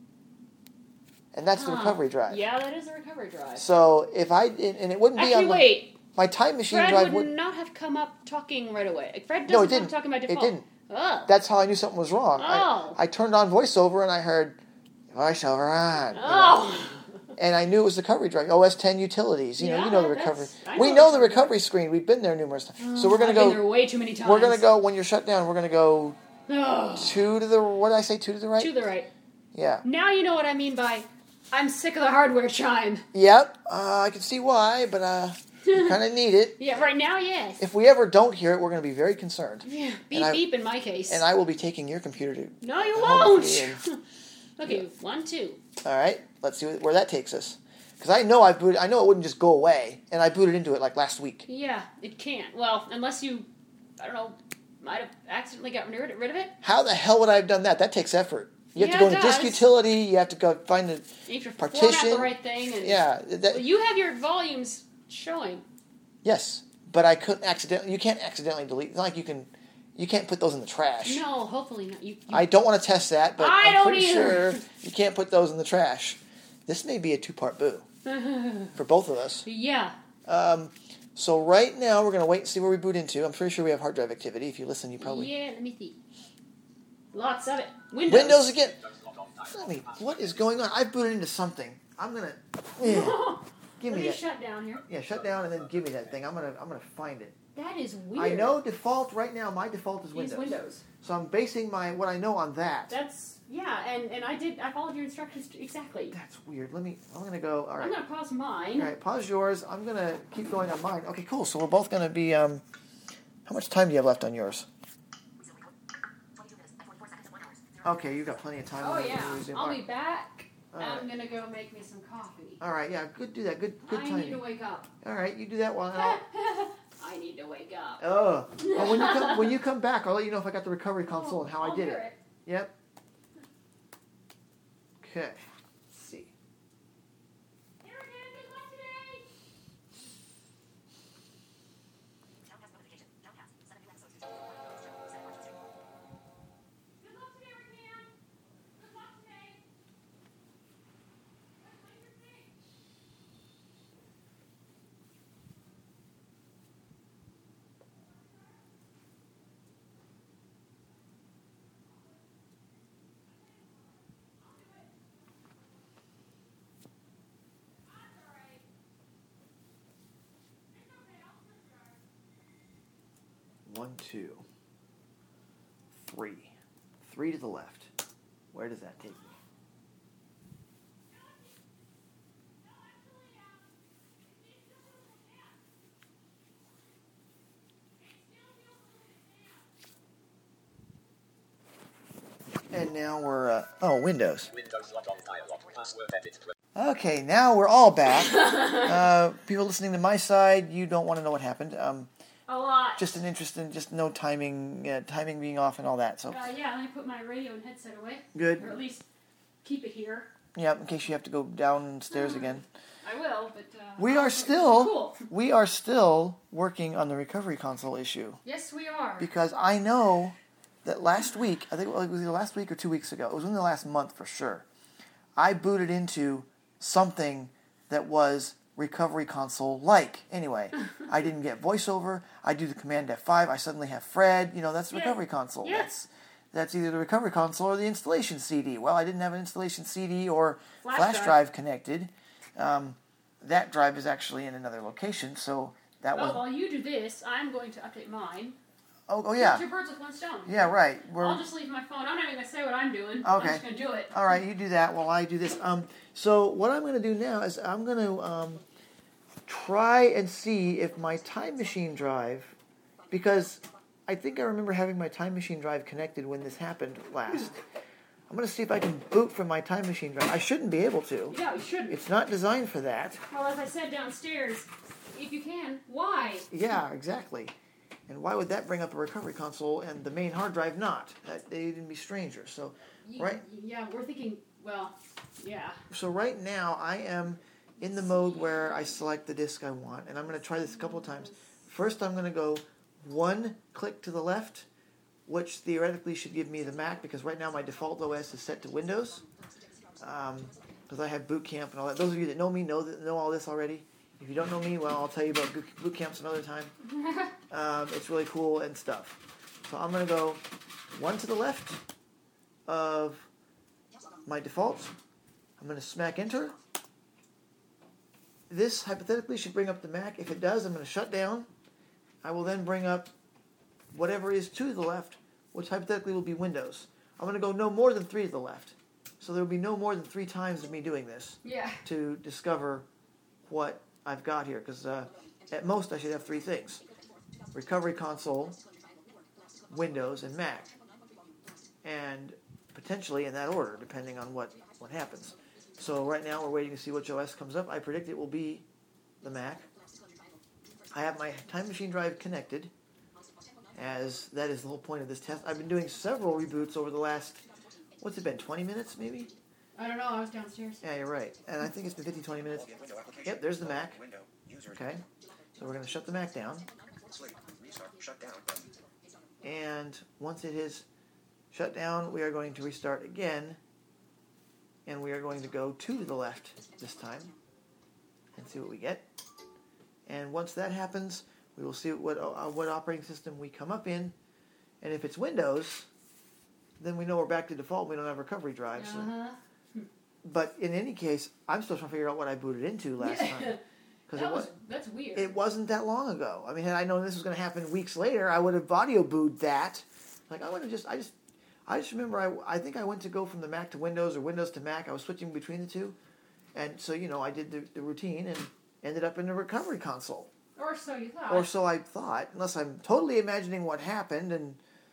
Speaker 1: and that's the
Speaker 2: Huh.
Speaker 1: recovery drive.
Speaker 2: Yeah, that is the recovery drive.
Speaker 1: So if I and and it wouldn't be
Speaker 2: Actually,
Speaker 1: on my,
Speaker 2: wait.
Speaker 1: my time machine
Speaker 2: Fred
Speaker 1: drive.
Speaker 2: would
Speaker 1: Would,
Speaker 2: not have come up talking right away. Like, Fred doesn't
Speaker 1: No, it
Speaker 2: come
Speaker 1: didn't.
Speaker 2: up talking by
Speaker 1: It
Speaker 2: default.
Speaker 1: didn't.
Speaker 2: Oh.
Speaker 1: That's how I knew something was wrong.
Speaker 2: Oh.
Speaker 1: I, I turned on voiceover and I heard voiceover on. you know.
Speaker 2: Oh.
Speaker 1: And I knew it was the recovery drive. O S ten utilities. You know,
Speaker 2: Yeah,
Speaker 1: you know the
Speaker 2: that's-
Speaker 1: recovery.
Speaker 2: I
Speaker 1: We
Speaker 2: know
Speaker 1: know
Speaker 2: the
Speaker 1: the
Speaker 2: recovery
Speaker 1: recovery screen. We've been there numerous times. So we're gonna
Speaker 2: I've
Speaker 1: go.
Speaker 2: been there way too many times.
Speaker 1: We're gonna go when you're shut down. We're gonna go
Speaker 2: Oh.
Speaker 1: two to the. What did I say? Two to the right.
Speaker 2: To the right.
Speaker 1: Yeah.
Speaker 2: Now you know what I mean by I'm sick of the hardware chime.
Speaker 1: Yep. Uh, I can see why, but uh, you kind of need it.
Speaker 2: Yeah, right now, yes.
Speaker 1: If we ever don't hear it, we're gonna be very concerned.
Speaker 2: Yeah, beep
Speaker 1: I-
Speaker 2: beep in my case.
Speaker 1: And I will be taking your computer to.
Speaker 2: no, you
Speaker 1: home
Speaker 2: won't.
Speaker 1: for you.
Speaker 2: Okay, one, two.
Speaker 1: All right. Let's see where that takes us. Because I know I booted. I know it wouldn't just go away, and I booted into it like last week.
Speaker 2: Yeah, it can't. Well, unless you, I don't know, might have accidentally got rid rid of it.
Speaker 1: How the hell would I have done that? That takes effort. You have
Speaker 2: Yeah,
Speaker 1: to go
Speaker 2: it
Speaker 1: into disk
Speaker 2: does.
Speaker 1: utility. You have to go find the
Speaker 2: You have to
Speaker 1: partition.
Speaker 2: format the right thing. And,
Speaker 1: Yeah. That,
Speaker 2: Well, you have your volumes showing.
Speaker 1: yes, but I couldn't accidentally. You can't accidentally delete. It's not like you can. You can't put those in the trash.
Speaker 2: No, hopefully not. You, you
Speaker 1: I don't want to test that, but
Speaker 2: I
Speaker 1: I'm
Speaker 2: don't
Speaker 1: pretty
Speaker 2: either.
Speaker 1: sure you can't put those in the trash. This may be a two-part boo for both of us.
Speaker 2: yeah.
Speaker 1: Um, so right now we're gonna wait and see where we boot into. I'm pretty sure we have hard drive activity. If you listen, you probably
Speaker 2: Yeah, let me see. Lots of it. Windows.
Speaker 1: Windows again. Let me. What is going on? I booted into something. I'm gonna. Yeah. Give
Speaker 2: Let
Speaker 1: me
Speaker 2: me
Speaker 1: that.
Speaker 2: shut down here.
Speaker 1: Yeah, shut down and then give me that thing. I'm gonna. I'm gonna find it.
Speaker 2: That is weird.
Speaker 1: I know default right now. My default is
Speaker 2: It's
Speaker 1: Windows.
Speaker 2: Windows.
Speaker 1: So I'm basing my what I know on that.
Speaker 2: That's yeah, and and I did. I followed your instructions exactly.
Speaker 1: That's weird. Let me. I'm gonna go. All right.
Speaker 2: I'm gonna pause mine.
Speaker 1: All right. Pause yours. I'm gonna keep going on mine. Okay. Cool. So we're both gonna be. Um, how much time do you have left on yours? Okay, you got plenty of time.
Speaker 2: Oh
Speaker 1: We'll
Speaker 2: yeah,
Speaker 1: resume.
Speaker 2: I'll
Speaker 1: All
Speaker 2: be
Speaker 1: right.
Speaker 2: back.
Speaker 1: All
Speaker 2: I'm
Speaker 1: right.
Speaker 2: gonna go make me some coffee.
Speaker 1: All right. Yeah. Good. Do that. Good. Good
Speaker 2: I need
Speaker 1: timing.
Speaker 2: to wake up.
Speaker 1: All right. You do that while. I'll,
Speaker 2: I need to wake up.
Speaker 1: Oh, well, when you come when you come back, I'll let you know if I got the recovery console and how
Speaker 2: I'll
Speaker 1: I did
Speaker 2: hear
Speaker 1: it. Yep. Okay. Let's see.
Speaker 2: Erica, good luck today. Good luck today, Rican. Good luck today.
Speaker 1: One, two, three, three to the left. Where does that take me? And now we're uh, oh Windows.
Speaker 3: Windows log on dialog. Password edit.
Speaker 1: Okay, now we're all back. uh, people listening to my side, you don't want to know what happened. Um,
Speaker 2: A lot.
Speaker 1: just an interest in just no timing, uh, timing being off and all that. So
Speaker 2: Uh, yeah, let me put my radio and headset away,
Speaker 1: good.
Speaker 2: or at least keep it here.
Speaker 1: Yep. In case you have to go downstairs again.
Speaker 2: I will, but uh,
Speaker 1: We
Speaker 2: I'll-
Speaker 1: are still
Speaker 2: cool.
Speaker 1: we are still working on the recovery console issue
Speaker 2: Yes, we are.
Speaker 1: because I know that last week, I think it was either last week or two weeks ago, it was in the last month for sure, I booted into something that was recovery console like. Anyway, I didn't get voiceover. I do the command F five. I suddenly have Fred. You know, that's the
Speaker 2: Yeah.
Speaker 1: recovery console.
Speaker 2: Yeah.
Speaker 1: That's that's either the recovery console or the installation C D. Well, I didn't have an installation C D or
Speaker 2: Flash
Speaker 1: flash,
Speaker 2: drive.
Speaker 1: drive. connected. Um, that drive is actually in another location, so that
Speaker 2: Well,
Speaker 1: was.
Speaker 2: while you do this, I'm going to update mine.
Speaker 1: Oh, oh yeah,
Speaker 2: Two birds with one stone.
Speaker 1: yeah, right. We're,
Speaker 2: I'll just leave my phone. I'm not even going to say what I'm doing. I'm
Speaker 1: Okay.
Speaker 2: just going to do it.
Speaker 1: All right, you do that while I do this. Um, so what I'm going to do now is I'm going to um, try and see if my time machine drive, because I think I remember having my time machine drive connected when this happened last. I'm going to see if I can boot from my time machine drive. I shouldn't be able to.
Speaker 2: Yeah, you shouldn't.
Speaker 1: It's not designed for that.
Speaker 2: Well, as I said downstairs, if you can, why?
Speaker 1: Yeah, exactly. And why would that bring up a recovery console and the main hard drive not? That they'd even be strangers. So,
Speaker 2: Y-
Speaker 1: right.
Speaker 2: Yeah, we're thinking, well, yeah.
Speaker 1: So right now I am in the mode where I select the disk I want, and I'm going to try this a couple of times. First, I'm going to go one click to the left, which theoretically should give me the Mac, because right now my default O S is set to Windows, because I have Boot Camp and all that. Those of you that know me know that, know all this already. If you don't know me, well, I'll tell you about Boot Boot Camp some other time. Um, it's really cool and stuff. So I'm going to go one to the left of my default. I'm going to smack enter. This hypothetically should bring up the Mac. If it does, I'm going to shut down. I will then bring up whatever is to the left, which hypothetically will be Windows. I'm going to go no more than three to the left. So there will be no more than three times of me doing this
Speaker 2: Yeah.
Speaker 1: to discover what I've got here. Because uh, at most I should have three things. Recovery console, Windows, and Mac. And potentially in that order, depending on what, what happens. So right now we're waiting to see which O S comes up. I predict it will be the Mac. I have my Time Machine drive connected, as that is the whole point of this test. I've been doing several reboots over the last, what's it been, twenty minutes maybe?
Speaker 2: I don't know, I was downstairs.
Speaker 1: Yeah, you're right. And I think it's been fifteen, twenty minutes. Yep, there's the Mac. Okay, so we're going to shut the Mac down. And once it is shut down, we are going to restart again. And we are going to go to the left this time and see what we get. And once that happens, we will see what uh, what operating system we come up in. And if it's Windows, then we know we're back to default. We don't have recovery drives. So.
Speaker 2: Uh-huh.
Speaker 1: But in any case, I'm still trying to figure out what I booted into last time.
Speaker 2: That
Speaker 1: it
Speaker 2: was, that's weird.
Speaker 1: It wasn't that long ago. I mean, had I known this was going to happen weeks later, I would have audio booed that. Like I would have just, I just, I just remember. I, I think I went to go from the Mac to Windows or Windows to Mac. I was switching between the two, and so you know, I did the, the routine and ended up in the recovery console.
Speaker 2: Or so you thought.
Speaker 1: Or so I thought, unless I'm totally imagining what happened, and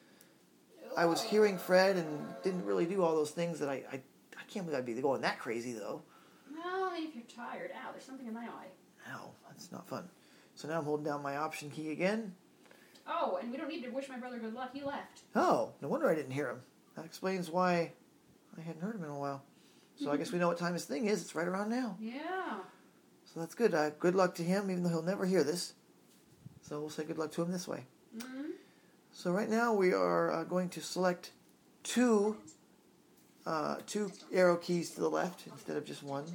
Speaker 1: I was hearing Fred and didn't really do all those things that I, I, I can't believe I'd be going that crazy though.
Speaker 2: Well, I mean, if you're tired, ow, there's something in my eye.
Speaker 1: Ow, that's not fun. So now I'm holding down my Option key again.
Speaker 2: Oh, and we don't need to wish my brother good luck. He left.
Speaker 1: Oh, no wonder I didn't hear him. That explains why I hadn't heard him in a while. So I guess we know what time his thing is. It's right around now.
Speaker 2: Yeah.
Speaker 1: So that's good. Uh, good luck to him, even though he'll never hear this. So we'll say good luck to him this way.
Speaker 2: Mm-hmm.
Speaker 1: So right now we are uh, going to select two, uh, two arrow keys to the left instead of just one.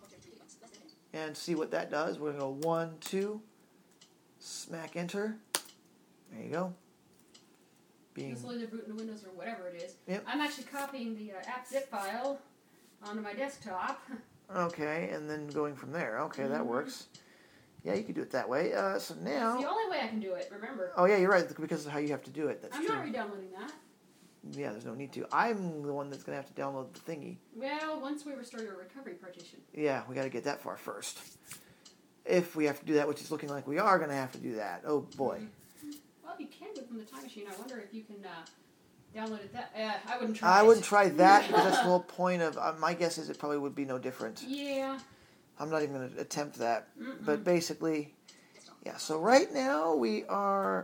Speaker 1: And see what that does. We're going to go one, two, smack enter. There you go. Being
Speaker 2: Just either boot into Windows or whatever it is.
Speaker 1: Yep.
Speaker 2: I'm actually copying the uh, app zip file onto my desktop.
Speaker 1: Okay, and then going from there. Okay, that
Speaker 2: Mm-hmm.
Speaker 1: works. Yeah, you could do it that way. Uh, so now...
Speaker 2: It's the only way I can do it, remember.
Speaker 1: Oh, yeah, you're right, because of how you have to do it. That's
Speaker 2: I'm
Speaker 1: true.
Speaker 2: not re-downloading that.
Speaker 1: Yeah, there's no need to. I'm the one that's going to have to download the thingy.
Speaker 2: Well, once we restore your recovery partition.
Speaker 1: Yeah, we got to get that far first. If we have to do that, which is looking like we are going to have to do that. Oh, boy.
Speaker 2: Well, you can do it from the time machine. I wonder if you can uh, download it that... Uh, I wouldn't try
Speaker 1: I
Speaker 2: it.
Speaker 1: wouldn't try that, because that's the whole point of... Uh, my guess is it probably would be no different.
Speaker 2: Yeah.
Speaker 1: I'm not even going to attempt that.
Speaker 2: Mm-mm.
Speaker 1: But basically, yeah, so right now we are...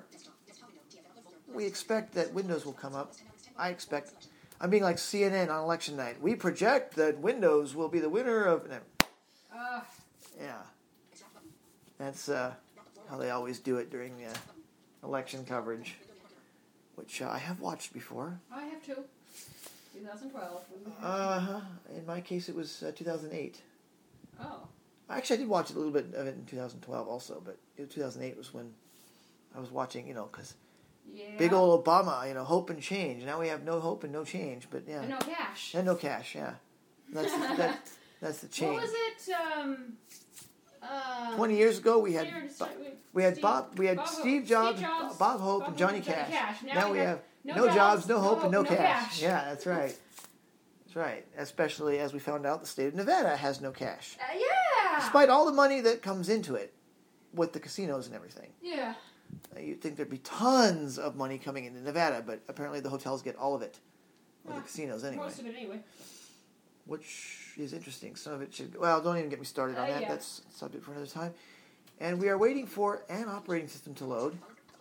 Speaker 1: We expect that Windows will come up. I expect... I'm being like C N N on election night. We project that Windows will be the winner of... No.
Speaker 2: Uh,
Speaker 1: Yeah. That's uh, how they always do it during uh, election coverage, which uh, I have watched before.
Speaker 2: I have two. twenty twelve.
Speaker 1: Uh-huh. In my case, it was uh, two thousand eight.
Speaker 2: Oh.
Speaker 1: Actually, I did watch a little bit of it in two thousand twelve also, but two thousand eight was when I was watching, you know, because
Speaker 2: Yeah.
Speaker 1: big old Obama, you know, hope and change. Now we have no hope and no change, but yeah.
Speaker 2: And no cash.
Speaker 1: And no cash, yeah. That's that, that's the change.
Speaker 2: What was it? Um, uh,
Speaker 1: Twenty years ago, we had
Speaker 2: Steve-
Speaker 1: Bo- we had
Speaker 2: Steve-
Speaker 1: Bob, we had
Speaker 2: Bob Hope-
Speaker 1: Steve Jobs,
Speaker 2: Steve Jobs,
Speaker 1: Bob Hope,
Speaker 2: Bob
Speaker 1: and Johnny
Speaker 2: Hope and Johnny
Speaker 1: Cash.
Speaker 2: Cash.
Speaker 1: Now, we have no, jobs, no hope, and no, cash. Yeah, that's right. That's right. Especially as we found out, the state of Nevada has no cash,
Speaker 2: Uh, yeah.
Speaker 1: despite all the money that comes into it with the casinos and everything.
Speaker 2: Yeah.
Speaker 1: Uh, You'd think there'd be tons of money coming into Nevada, but apparently the hotels get all of it. or
Speaker 2: Ah,
Speaker 1: the casinos anyway.
Speaker 2: Most of it anyway.
Speaker 1: Which is interesting. Some of it should. Well, don't even get me started on
Speaker 2: Uh,
Speaker 1: that.
Speaker 2: yeah.
Speaker 1: That's a subject for another time. And we are waiting for an operating system to load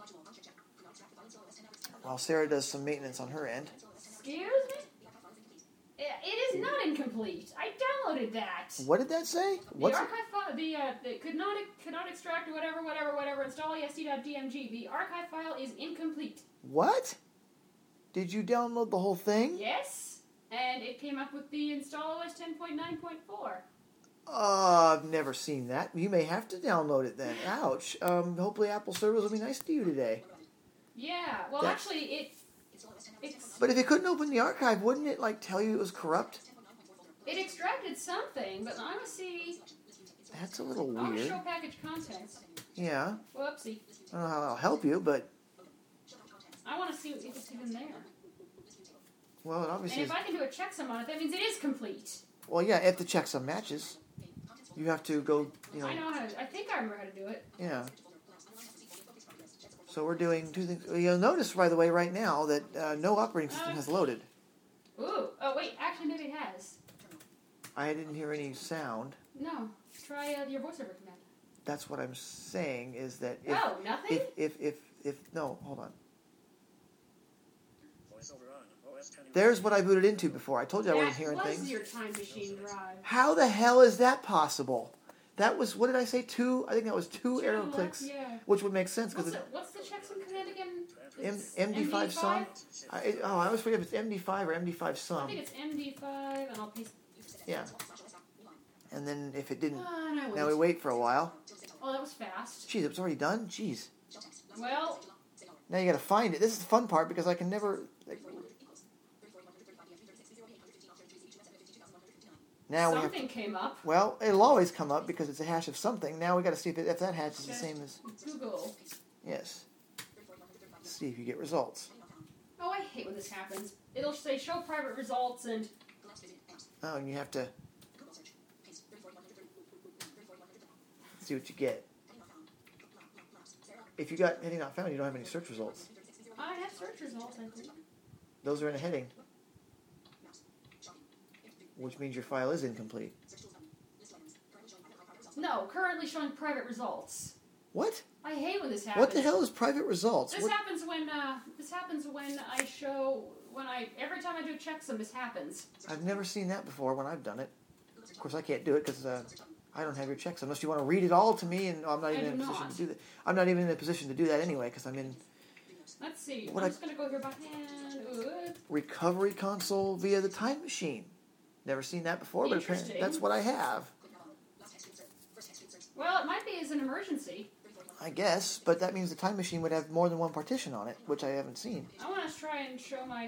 Speaker 1: while Sarah does some maintenance on her end.
Speaker 2: Excuse me? I- It is not incomplete. I downloaded that.
Speaker 1: What did that say? What's
Speaker 2: the
Speaker 1: it?
Speaker 2: archive file, the, uh, the could not could not extract whatever, whatever, whatever, install E S D dot D M G. The archive file is incomplete.
Speaker 1: What? Did you download the whole thing?
Speaker 2: Yes, and it came up with the install O S ten point nine point four.
Speaker 1: Uh, I've never seen that. You may have to download it then. Ouch. Um, hopefully Apple servers will be nice to you today.
Speaker 2: Yeah, well,
Speaker 1: That's-
Speaker 2: actually, it it's,
Speaker 1: But if it couldn't open the archive, wouldn't it like tell you it was corrupt?
Speaker 2: it extracted something, but I want to see.
Speaker 1: That's a little
Speaker 2: I want to
Speaker 1: weird.
Speaker 2: show package contents.
Speaker 1: Yeah.
Speaker 2: Whoopsie.
Speaker 1: I don't know how that'll help you, but
Speaker 2: I want to see if it's even there.
Speaker 1: well, it
Speaker 2: And
Speaker 1: obviously
Speaker 2: if
Speaker 1: is.
Speaker 2: I can do a checksum on it, that means it is complete.
Speaker 1: Well, yeah, if the checksum matches, you have to go. You know.
Speaker 2: I know how to. I think I remember how to do it.
Speaker 1: Yeah. So we're doing two things. You'll notice, by the way, right now that uh, no operating system has loaded.
Speaker 2: Ooh. Oh wait, actually maybe it has.
Speaker 1: I didn't hear any sound.
Speaker 2: No. Try uh, your voiceover command.
Speaker 1: That's what I'm saying is that if
Speaker 2: Oh, nothing?
Speaker 1: if, if if if no, hold on.
Speaker 3: VoiceOver on. O S ten.
Speaker 1: There's what I booted into before. I told you I wasn't
Speaker 2: That
Speaker 1: hearing
Speaker 2: was
Speaker 1: things.
Speaker 2: your time machine drive.
Speaker 1: How the hell is that possible? That was what did I say? Two? I think that was two,
Speaker 2: Two
Speaker 1: arrow
Speaker 2: left,
Speaker 1: clicks,
Speaker 2: yeah.
Speaker 1: which would make sense
Speaker 2: What's,
Speaker 1: because
Speaker 2: the, what's the checksum command again?
Speaker 1: M,
Speaker 2: Is it
Speaker 1: M D five sum. I, it- oh, I always forget if it's M D five or M D five
Speaker 2: I
Speaker 1: sum.
Speaker 2: think it's M D five, and I'll paste.
Speaker 1: Yeah. And then if it didn't,
Speaker 2: Ah, and I wait.
Speaker 1: now we wait for a while.
Speaker 2: Oh, that was fast.
Speaker 1: Geez, it was already done. Jeez.
Speaker 2: Well,
Speaker 1: Now you got to find it. This is the fun part because I can never. Like, now we have.
Speaker 2: something came up.
Speaker 1: Well, it'll always come up because it's a hash of something. Now we got to see if, it, if that hash is the
Speaker 2: Okay.
Speaker 1: same as.
Speaker 2: Google.
Speaker 1: Yes. See if you get results.
Speaker 2: Oh, I hate when this happens. It'll say show private results, and
Speaker 1: Oh, and you have to see what you get. If you got heading not found, you don't have any search results.
Speaker 2: I have search results, I think.
Speaker 1: Those are in a heading, which means your file is incomplete.
Speaker 2: No, currently showing private results.
Speaker 1: What?
Speaker 2: I hate when this happens.
Speaker 1: What the hell is private results?
Speaker 2: This
Speaker 1: What?
Speaker 2: happens when uh, this happens when I show when I every time I do a checksum, this happens.
Speaker 1: I've never seen that before when I've done it. Of course, I can't do it because uh, I don't have your checks unless you want to read it all to me, and I'm not
Speaker 2: I
Speaker 1: even in a
Speaker 2: do
Speaker 1: position
Speaker 2: not.
Speaker 1: to do that. I'm not even in a position to do that anyway because I'm in
Speaker 2: Let's see.
Speaker 1: What
Speaker 2: I'm
Speaker 1: I-
Speaker 2: just gonna go here by hand. Ooh.
Speaker 1: recovery console via the time machine. Never seen that before, but apparently
Speaker 2: Interesting.
Speaker 1: that's what I have.
Speaker 2: Well, it might be as an emergency.
Speaker 1: I guess, but that means the time machine would have more than one partition on it, which I haven't seen.
Speaker 2: I want to try and show my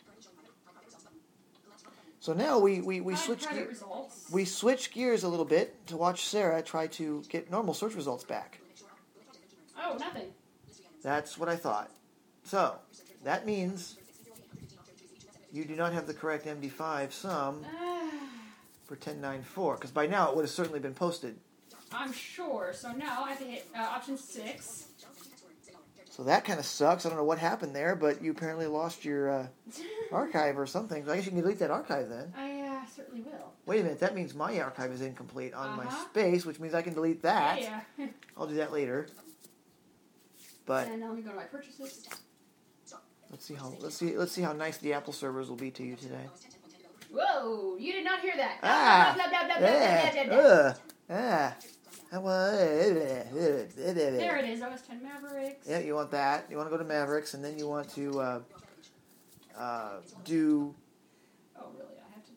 Speaker 1: So now we, we, we
Speaker 2: find
Speaker 1: switch
Speaker 2: private
Speaker 1: ge-
Speaker 2: results.
Speaker 1: we switch gears a little bit to watch Sarah try to get normal search results back.
Speaker 2: Oh, nothing.
Speaker 1: That's what I thought. So that means you do not have the correct M D five sum for ten ninety-four, because by now it would have certainly been posted.
Speaker 2: I'm sure. So now I have to hit uh, option six.
Speaker 1: So that kind of sucks. I don't know what happened there, but you apparently lost your uh, archive or something. So I guess you can delete that archive then.
Speaker 2: I uh, certainly will.
Speaker 1: Wait a minute, that means my archive is incomplete on my
Speaker 2: Uh-huh.
Speaker 1: space, which means I can delete that.
Speaker 2: Yeah, yeah.
Speaker 1: I'll do that later. But
Speaker 2: And now let me go to my purchases.
Speaker 1: let's see how let's see let's see how nice the Apple servers will be to you today.
Speaker 2: Whoa! You did not hear that.
Speaker 1: Ah,
Speaker 2: Blah, blah, blah, blah, blah,
Speaker 1: yeah,
Speaker 2: blah, blah, blah.
Speaker 1: ugh, ah, I want-
Speaker 2: There it is. O S ten Mavericks.
Speaker 1: Yeah, you want that. You want to go to Mavericks, and then you want to uh, uh, do.
Speaker 2: Oh, really? I have to.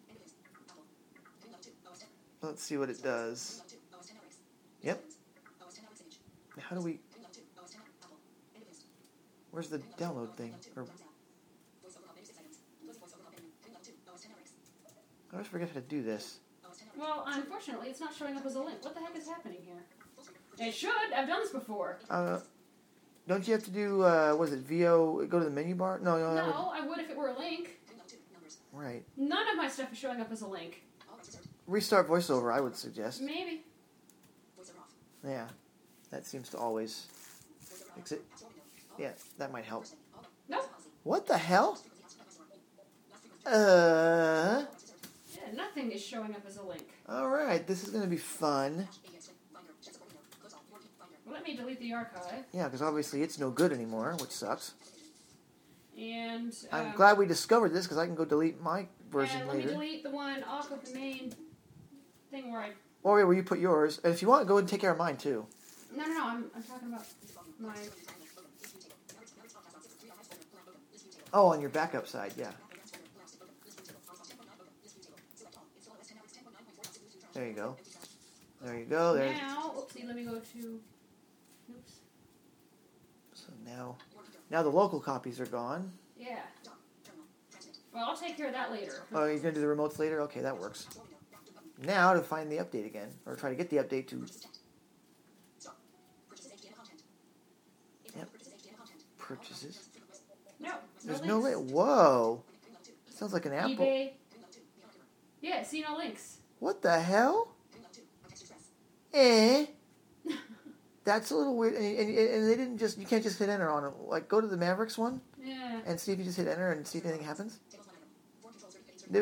Speaker 1: Let's see what it does. Yep. How do we? Where's the download thing? Or, I always forget how to do this.
Speaker 2: Well, unfortunately, it's not showing up as a link. What the heck is happening here? It should. I've done this before.
Speaker 1: Uh, don't you have to do uh, what is it? V O. Go to the menu bar. No, no, that would.
Speaker 2: No, I would if it were a link.
Speaker 1: Right.
Speaker 2: None of my stuff is showing up as a link.
Speaker 1: Restart VoiceOver. I would suggest.
Speaker 2: Maybe.
Speaker 1: Yeah, that seems to always fix it. Yeah, that might help.
Speaker 2: Nope.
Speaker 1: What the hell? Uh.
Speaker 2: Yeah, nothing is showing up as a link.
Speaker 1: All right, this is going to be fun.
Speaker 2: Let me delete the archive.
Speaker 1: Yeah, because obviously it's no good anymore, which sucks.
Speaker 2: And
Speaker 1: I'm
Speaker 2: um,
Speaker 1: glad we discovered this because I can go delete my version
Speaker 2: and let
Speaker 1: later.
Speaker 2: me delete the one off of the main thing where I.
Speaker 1: Or where you put yours. And if you want, go and take care of mine too.
Speaker 2: No, no, no. I'm, I'm talking about my.
Speaker 1: Oh, on your backup side, yeah. There you go. There you go. There's.
Speaker 2: Now, oopsie. Let me go to. Oops.
Speaker 1: So now, now the local copies are gone.
Speaker 2: Yeah. Well, I'll take care of that later.
Speaker 1: Oh, you're gonna do the remotes later? Okay, that works. Now to find the update again, or try to get the update to. Yep. Purchases.
Speaker 2: No.
Speaker 1: There's
Speaker 2: no
Speaker 1: no
Speaker 2: links.
Speaker 1: link. Whoa. Sounds like an Apple.
Speaker 2: eBay. Yeah, see no links.
Speaker 1: What the hell? Eh. That's a little weird. And, and, and they didn't just. You can't just hit enter on it. Like, go to the Mavericks one
Speaker 2: Yeah.
Speaker 1: and see if you just hit enter and see if anything happens. I'm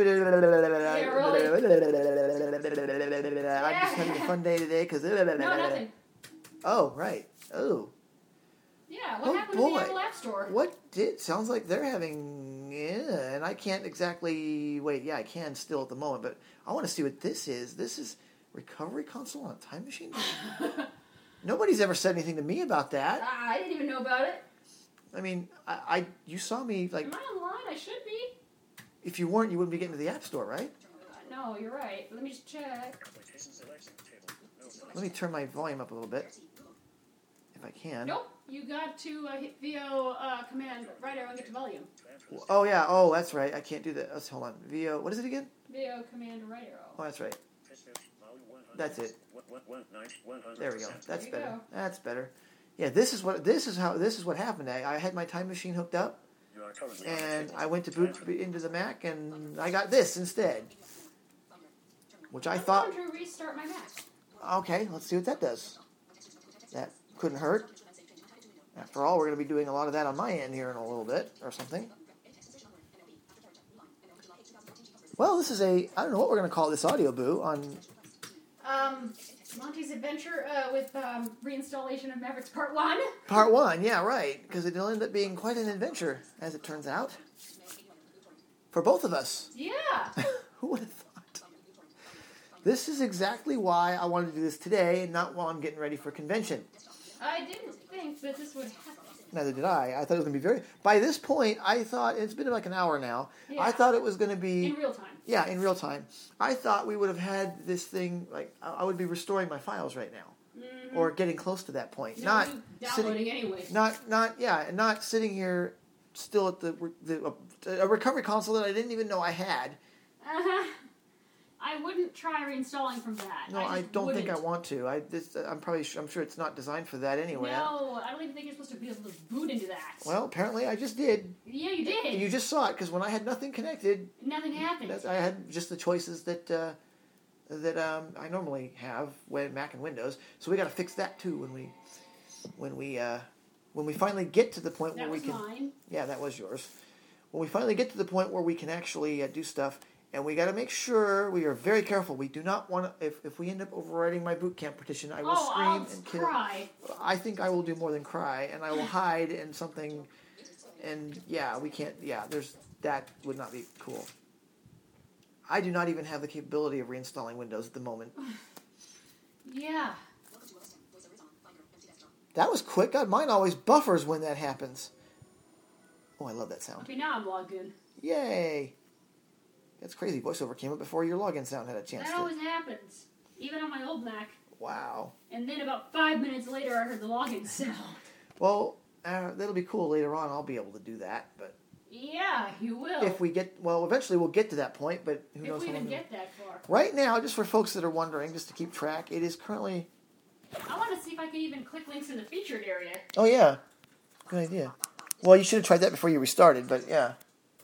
Speaker 1: just having a fun day today because.
Speaker 2: No, nothing.
Speaker 1: Oh, right. Oh.
Speaker 2: Yeah, what
Speaker 1: Oh,
Speaker 2: happened
Speaker 1: boy.
Speaker 2: to the Apple App Store?
Speaker 1: What did. Sounds like they're having. Yeah, and I can't exactly. Wait, yeah, I can still at the moment, but I want to see what this is. This is Recovery Console on a Time Machine? Nobody's ever said anything to me about that.
Speaker 2: Ah, I didn't even know about it.
Speaker 1: I mean, I, I you saw me, like,
Speaker 2: Am I online? I should be.
Speaker 1: if you weren't, you wouldn't be getting to the App Store, right?
Speaker 2: Uh, no, you're right. Let me just check.
Speaker 1: Let me turn my volume up a little bit, if I can.
Speaker 2: Nope. You got to uh, hit V O uh, command right arrow and get to volume.
Speaker 1: Oh, yeah, oh, that's right. I can't do that. Let's, hold on. V O, what is it again?
Speaker 2: V O command right arrow.
Speaker 1: Oh, that's right. That's it. There we go. That's
Speaker 2: There you
Speaker 1: better.
Speaker 2: go.
Speaker 1: That's better. Yeah, this is what this is how this is what happened. I, I had my Time Machine hooked up, and I went to boot into the Mac, and I got this instead, which I
Speaker 2: I'm
Speaker 1: thought.
Speaker 2: going to restart my Mac.
Speaker 1: Okay, let's see what that does. That couldn't hurt. After all, we're going to be doing a lot of that on my end here in a little bit, or something. Well, this is a, I don't know what we're going to call this audio boo on.
Speaker 2: Um, Monty's Adventure uh, with um, reinstallation of Mavericks Part one.
Speaker 1: Part one, yeah, right. Because it'll end up being quite an adventure, as it turns out. For both of us.
Speaker 2: Yeah.
Speaker 1: Who would have thought? This is exactly why I wanted to do this today, and not while I'm getting ready for convention.
Speaker 2: I didn't think that this would happen.
Speaker 1: Neither did I. I thought it was going to be very... By this point, I thought... It's been like an hour now.
Speaker 2: Yeah.
Speaker 1: I thought it was going to be...
Speaker 2: In real time.
Speaker 1: Yeah, in real time. I thought we would have had this thing... Like, I I would be restoring my files right now.
Speaker 2: Mm-hmm.
Speaker 1: Or getting close to that point.
Speaker 2: No,
Speaker 1: not
Speaker 2: you
Speaker 1: sitting...
Speaker 2: downloading anyway.
Speaker 1: Not, not... Yeah, and not sitting here still at the... the uh, a recovery console that I didn't even know I had.
Speaker 2: Uh-huh. I wouldn't try reinstalling from that.
Speaker 1: No,
Speaker 2: I,
Speaker 1: I,
Speaker 2: just
Speaker 1: don't think I
Speaker 2: wouldn't.
Speaker 1: want to. I this, I'm probably I'm sure it's not designed for that anyway.
Speaker 2: No, I don't even think you're supposed to be able to boot into that.
Speaker 1: Well, apparently I just did.
Speaker 2: Yeah, you did.
Speaker 1: And you just saw it because when I had nothing connected,
Speaker 2: Nothing happened.
Speaker 1: that, I had just the choices that uh, that um, I normally have when Mac and Windows. So we got to fix that too when we when we uh, when we finally get to the point
Speaker 2: that
Speaker 1: where
Speaker 2: was
Speaker 1: we can.
Speaker 2: mine.
Speaker 1: Yeah, that was yours. When we finally get to the point where we can actually uh, do stuff. And we got to make sure we are very careful. We do not want to. If, if we end up overwriting my boot camp petition, I will
Speaker 2: Oh,
Speaker 1: scream
Speaker 2: I'll
Speaker 1: and kill.
Speaker 2: cry.
Speaker 1: I think I will do more than cry, and I will hide in something. And yeah, we can't. Yeah, there's that would not be cool. I do not even have the capability of reinstalling Windows at the moment.
Speaker 2: Yeah.
Speaker 1: That was quick. God, mine always buffers when that happens. Oh, I love that sound.
Speaker 2: Okay, now I'm logged in.
Speaker 1: Yay! That's crazy. VoiceOver came up before your login sound had a chance
Speaker 2: That
Speaker 1: to.
Speaker 2: always happens. Even on my old Mac.
Speaker 1: Wow.
Speaker 2: And then about five minutes later, I heard the login sound.
Speaker 1: Well, uh, that'll be cool later on. I'll be able to do that, but
Speaker 2: Yeah, you will.
Speaker 1: if we get well, eventually we'll get to that point. But who
Speaker 2: If
Speaker 1: knows
Speaker 2: we
Speaker 1: how
Speaker 2: even
Speaker 1: long?
Speaker 2: get that far.
Speaker 1: Right now, just for folks that are wondering, just to keep track, it is currently.
Speaker 2: I want to see if I can even click links in the featured area.
Speaker 1: Oh yeah, good idea. Well, you should have tried that before you restarted, but yeah.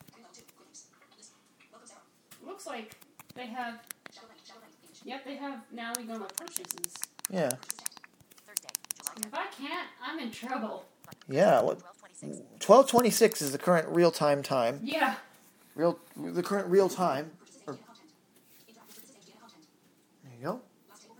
Speaker 2: Looks like they have. Yep, they have. Now we go to purchases.
Speaker 1: Yeah.
Speaker 2: And if I can't, I'm in trouble.
Speaker 1: Yeah. What? twelve twenty-six is the current real-time time.
Speaker 2: Yeah.
Speaker 1: real the current real time. Or, there you go.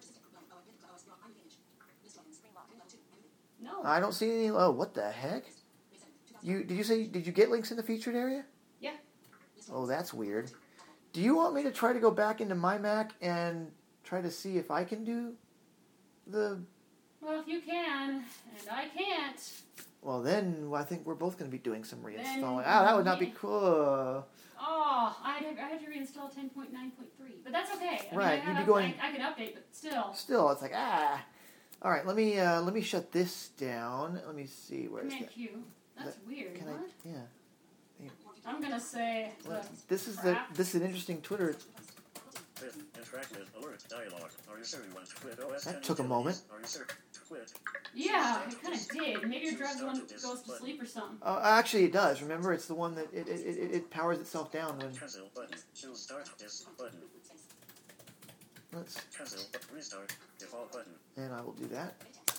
Speaker 2: No.
Speaker 1: I don't see any. Oh, what the heck? You did you say did you get links in the featured area?
Speaker 2: Yeah.
Speaker 1: Oh, that's weird. Do you want me to try to go back into my Mac and try to see if I can do the?
Speaker 2: Well, if you can, and I can't.
Speaker 1: Well, then I think we're both going to be doing some reinstalling.
Speaker 2: Then-
Speaker 1: Oh, that would not be cool.
Speaker 2: Oh, I had, I had to reinstall ten point nine point three, but that's okay. I
Speaker 1: Right,
Speaker 2: mean, I,
Speaker 1: you'd be
Speaker 2: have-
Speaker 1: going-
Speaker 2: I, I can update, but still.
Speaker 1: Still, it's like ah. All right, let me uh, let me shut this down. Let me see where is
Speaker 2: Command
Speaker 1: that?
Speaker 2: Q. That's weird.
Speaker 1: Can
Speaker 2: what?
Speaker 1: I? Yeah.
Speaker 2: I'm gonna say.
Speaker 1: Well,
Speaker 2: uh,
Speaker 1: this is the
Speaker 2: crap.
Speaker 1: this is an interesting Twitter.
Speaker 4: With interactive alert dialog. Are you sure you want to quit O S
Speaker 1: That
Speaker 4: ten
Speaker 1: took a
Speaker 4: utilities?
Speaker 1: moment.
Speaker 4: Are you sure to quit?
Speaker 2: Yeah, it kind of did. Maybe your drugs one goes to sleep or something.
Speaker 1: Uh, actually, it does. Remember, it's the one that it it, it, it powers itself down when.
Speaker 4: Cancel button. To start this button.
Speaker 1: Let's,
Speaker 4: Cancel. Restart. Default button.
Speaker 1: and I will do that.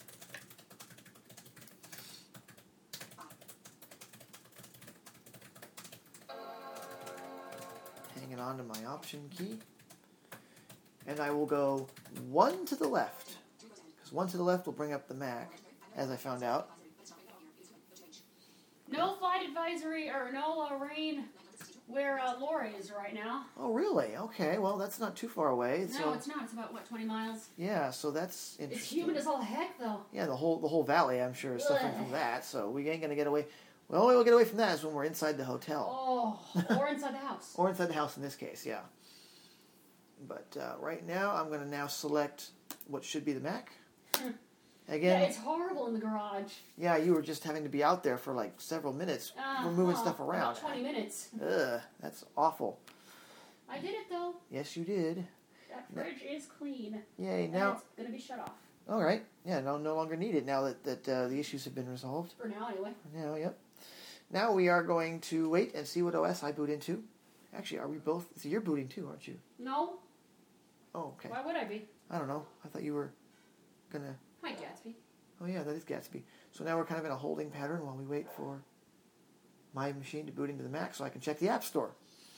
Speaker 1: Hanging on to my option key. And I will go one to the left. Because one to the left will bring up the Mac, as I found out.
Speaker 2: No flight advisory or no uh, rain where uh, Laura is right now.
Speaker 1: Oh, really? Okay, well, that's not too far away.
Speaker 2: No,
Speaker 1: So,
Speaker 2: it's not. It's about what twenty miles.
Speaker 1: yeah, so that's
Speaker 2: It's
Speaker 1: interesting.
Speaker 2: humid as all heck, though.
Speaker 1: Yeah, the whole the whole valley, I'm sure, is suffering
Speaker 2: Ugh.
Speaker 1: from that. So we ain't gonna get away. The only way we'll get away from that is when we're inside the hotel,
Speaker 2: Oh, or inside the house.
Speaker 1: or inside the house in this case. Yeah. But uh, right now, I'm gonna now select what should be the Mac.
Speaker 2: Hmm. Yeah,
Speaker 1: Again,
Speaker 2: it's horrible in the garage.
Speaker 1: yeah, you were just having to be out there for like several minutes,
Speaker 2: Uh,
Speaker 1: we're moving
Speaker 2: huh,
Speaker 1: stuff around.
Speaker 2: About twenty minutes.
Speaker 1: Ugh, that's awful.
Speaker 2: I did it though.
Speaker 1: Yes, you did.
Speaker 2: That fridge is clean.
Speaker 1: Yay!
Speaker 2: And
Speaker 1: Now,
Speaker 2: it's gonna be shut off
Speaker 1: all right. Yeah, no, no longer needed now that that uh, the issues have been resolved.
Speaker 2: for now, anyway.
Speaker 1: Now, yep. Now we are going to wait and see what O S I boot into. Actually, are we both? So you're booting too, aren't you?
Speaker 2: No.
Speaker 1: Oh, okay.
Speaker 2: Why would I be?
Speaker 1: I don't know. I thought you were gonna.
Speaker 2: Hi, Gatsby.
Speaker 1: Oh yeah, that is Gatsby. So now we're kind of in a holding pattern while we wait for my machine to boot into the Mac so I can check the App Store.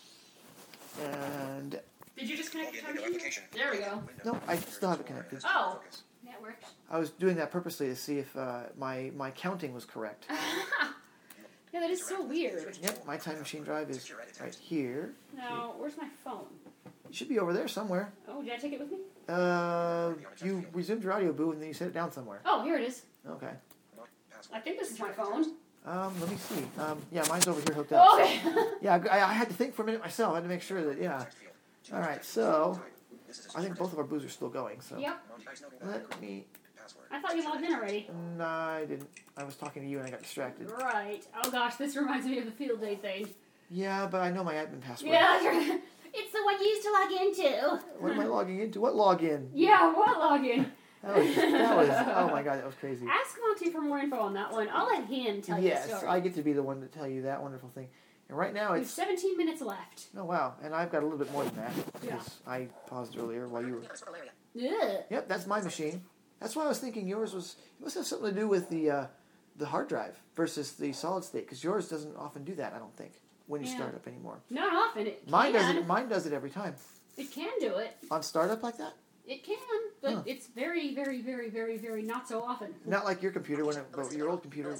Speaker 1: And
Speaker 2: Did you just connect
Speaker 3: Login
Speaker 2: your time
Speaker 3: window
Speaker 2: machine?
Speaker 3: application.
Speaker 2: There we go.
Speaker 1: no, I still have it connected.
Speaker 2: Oh, that works.
Speaker 1: I was doing that purposely to see if uh, my my counting was correct.
Speaker 2: Yeah, that is so weird.
Speaker 1: Yep, my time machine drive is right here.
Speaker 2: Now, where's my phone?
Speaker 1: It should be over there somewhere.
Speaker 2: Oh, did I take it with me?
Speaker 1: Uh, you resumed your audio boot and then you set it down somewhere.
Speaker 2: Oh, here it is.
Speaker 1: Okay.
Speaker 2: I think this is my phone.
Speaker 1: Um, let me see. Um, yeah, mine's over here hooked up.
Speaker 2: Okay.
Speaker 1: Yeah, I, I had to think for a minute myself. I had to make sure that, yeah. All right, so I think both of our boots are still going. So
Speaker 2: Yep.
Speaker 1: let me.
Speaker 2: I thought you logged in already.
Speaker 1: No, I didn't. I was talking to you and I got distracted.
Speaker 2: Right. Oh gosh, this reminds me of the field day thing.
Speaker 1: Yeah, but I know my admin password.
Speaker 2: Yeah, that's right. It's the one you used to log into.
Speaker 1: What am I logging into? What login?
Speaker 2: Yeah, what login?
Speaker 1: That was, that was. Oh my god, that was crazy.
Speaker 2: Ask Monty for more info on that one. I'll let him tell
Speaker 1: Yes,
Speaker 2: you the story.
Speaker 1: I get to be the one to tell you that wonderful thing. And right now
Speaker 2: We have
Speaker 1: it's.
Speaker 2: seventeen minutes left.
Speaker 1: Oh wow, and I've got a little bit more than that
Speaker 2: Yeah.
Speaker 1: because I paused earlier while you were.
Speaker 2: Ugh.
Speaker 1: Yep, that's my machine. That's why I was thinking yours was. It must have something to do with the uh, the hard drive versus the solid state because yours doesn't often do that. I don't think when you
Speaker 2: Yeah.
Speaker 1: start up anymore.
Speaker 2: Not often. It
Speaker 1: Mine
Speaker 2: can.
Speaker 1: does it. Mine does it every time
Speaker 2: It can do it.
Speaker 1: on startup like that.
Speaker 2: It can, but
Speaker 1: Huh.
Speaker 2: it's very, very, very, very, very not so often.
Speaker 1: Not like your computer when it, but your old computer.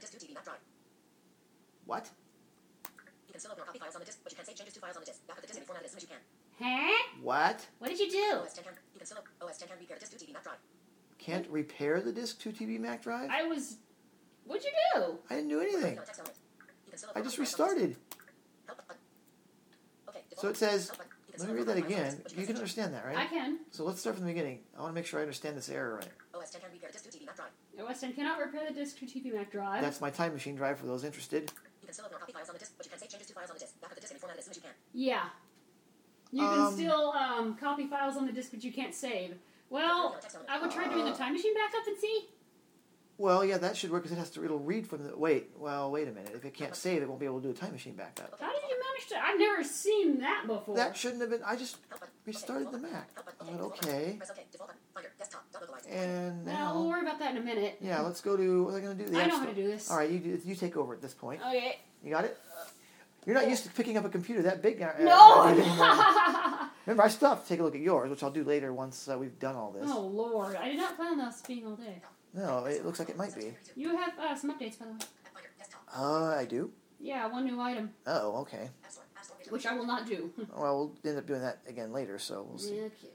Speaker 1: What?
Speaker 5: You can still open or copy files on the disk, but you can save changes to files on the disk. Backup the disk and reformat it as soon as you can.
Speaker 2: Huh?
Speaker 1: What?
Speaker 2: What did you do?
Speaker 5: O S ten can, you can still O S ten can repair the disk to T V, not drive.
Speaker 1: Can't repair the disk to T V Mac drive?
Speaker 2: I was. What'd you do?
Speaker 1: I didn't do anything.
Speaker 5: No text element. You can still
Speaker 1: I
Speaker 5: open or
Speaker 1: just
Speaker 5: copy files on the disk.
Speaker 1: restarted.
Speaker 5: Help button. Okay, default.
Speaker 1: So it says.
Speaker 5: Help button. You can
Speaker 1: Let
Speaker 5: still
Speaker 1: me read
Speaker 5: open
Speaker 1: that
Speaker 5: or copy files on the
Speaker 1: again.
Speaker 5: disk, but
Speaker 1: You can
Speaker 5: save
Speaker 1: understand that,
Speaker 2: I
Speaker 1: right?
Speaker 2: can.
Speaker 1: So let's start from the beginning. I want to make sure I understand this error right.
Speaker 5: changes. O S ten can repair the disk to T V, not drive.
Speaker 2: O S ten cannot repair the disk to T V Mac drive.
Speaker 1: That's my time machine drive for those interested.
Speaker 5: You can still open or copy files on the disk, but you can save changes to files on the disk. Backup the disk and reformat it as soon as you can.
Speaker 2: Yeah. You can
Speaker 1: Um,
Speaker 2: still um, copy files on the disk, but you can't save. Well, I would try doing the time machine backup and see.
Speaker 1: Well, yeah, that should work because it has to. It'll read from the. Wait, well, wait a minute. If it can't save, it won't be able to do a time machine backup.
Speaker 2: How did you manage to? I've never seen that before.
Speaker 1: That shouldn't have been. I just
Speaker 5: Help button.
Speaker 1: restarted
Speaker 5: Okay,
Speaker 1: the
Speaker 5: default
Speaker 1: Mac.
Speaker 5: button.
Speaker 1: I
Speaker 5: Help
Speaker 1: went
Speaker 5: button. Default
Speaker 1: okay,
Speaker 5: button. Press OK. Default button. Finder. Desktop. Not localized.
Speaker 1: and
Speaker 2: Well, we'll
Speaker 1: now.
Speaker 2: worry about that in a minute.
Speaker 1: Yeah, let's go to. What am I going to do? The
Speaker 2: I
Speaker 1: App
Speaker 2: know how
Speaker 1: Store.
Speaker 2: to do this.
Speaker 1: All right, you do- you take over at this point.
Speaker 2: Okay.
Speaker 1: You got it. You're not used to picking up a computer that big. Uh,
Speaker 2: No!
Speaker 1: anymore. Remember, I still have to take a look at yours, which I'll do later once uh, we've done all this.
Speaker 2: Oh, Lord. I did not plan on this being all day.
Speaker 1: No, it looks like it might be.
Speaker 2: You have uh, some updates, by the way.
Speaker 1: Uh, I do?
Speaker 2: Yeah, one new item,
Speaker 1: Oh, okay.
Speaker 2: which I will not do.
Speaker 1: Well, we'll end up doing that again later, so we'll see.
Speaker 2: Okay.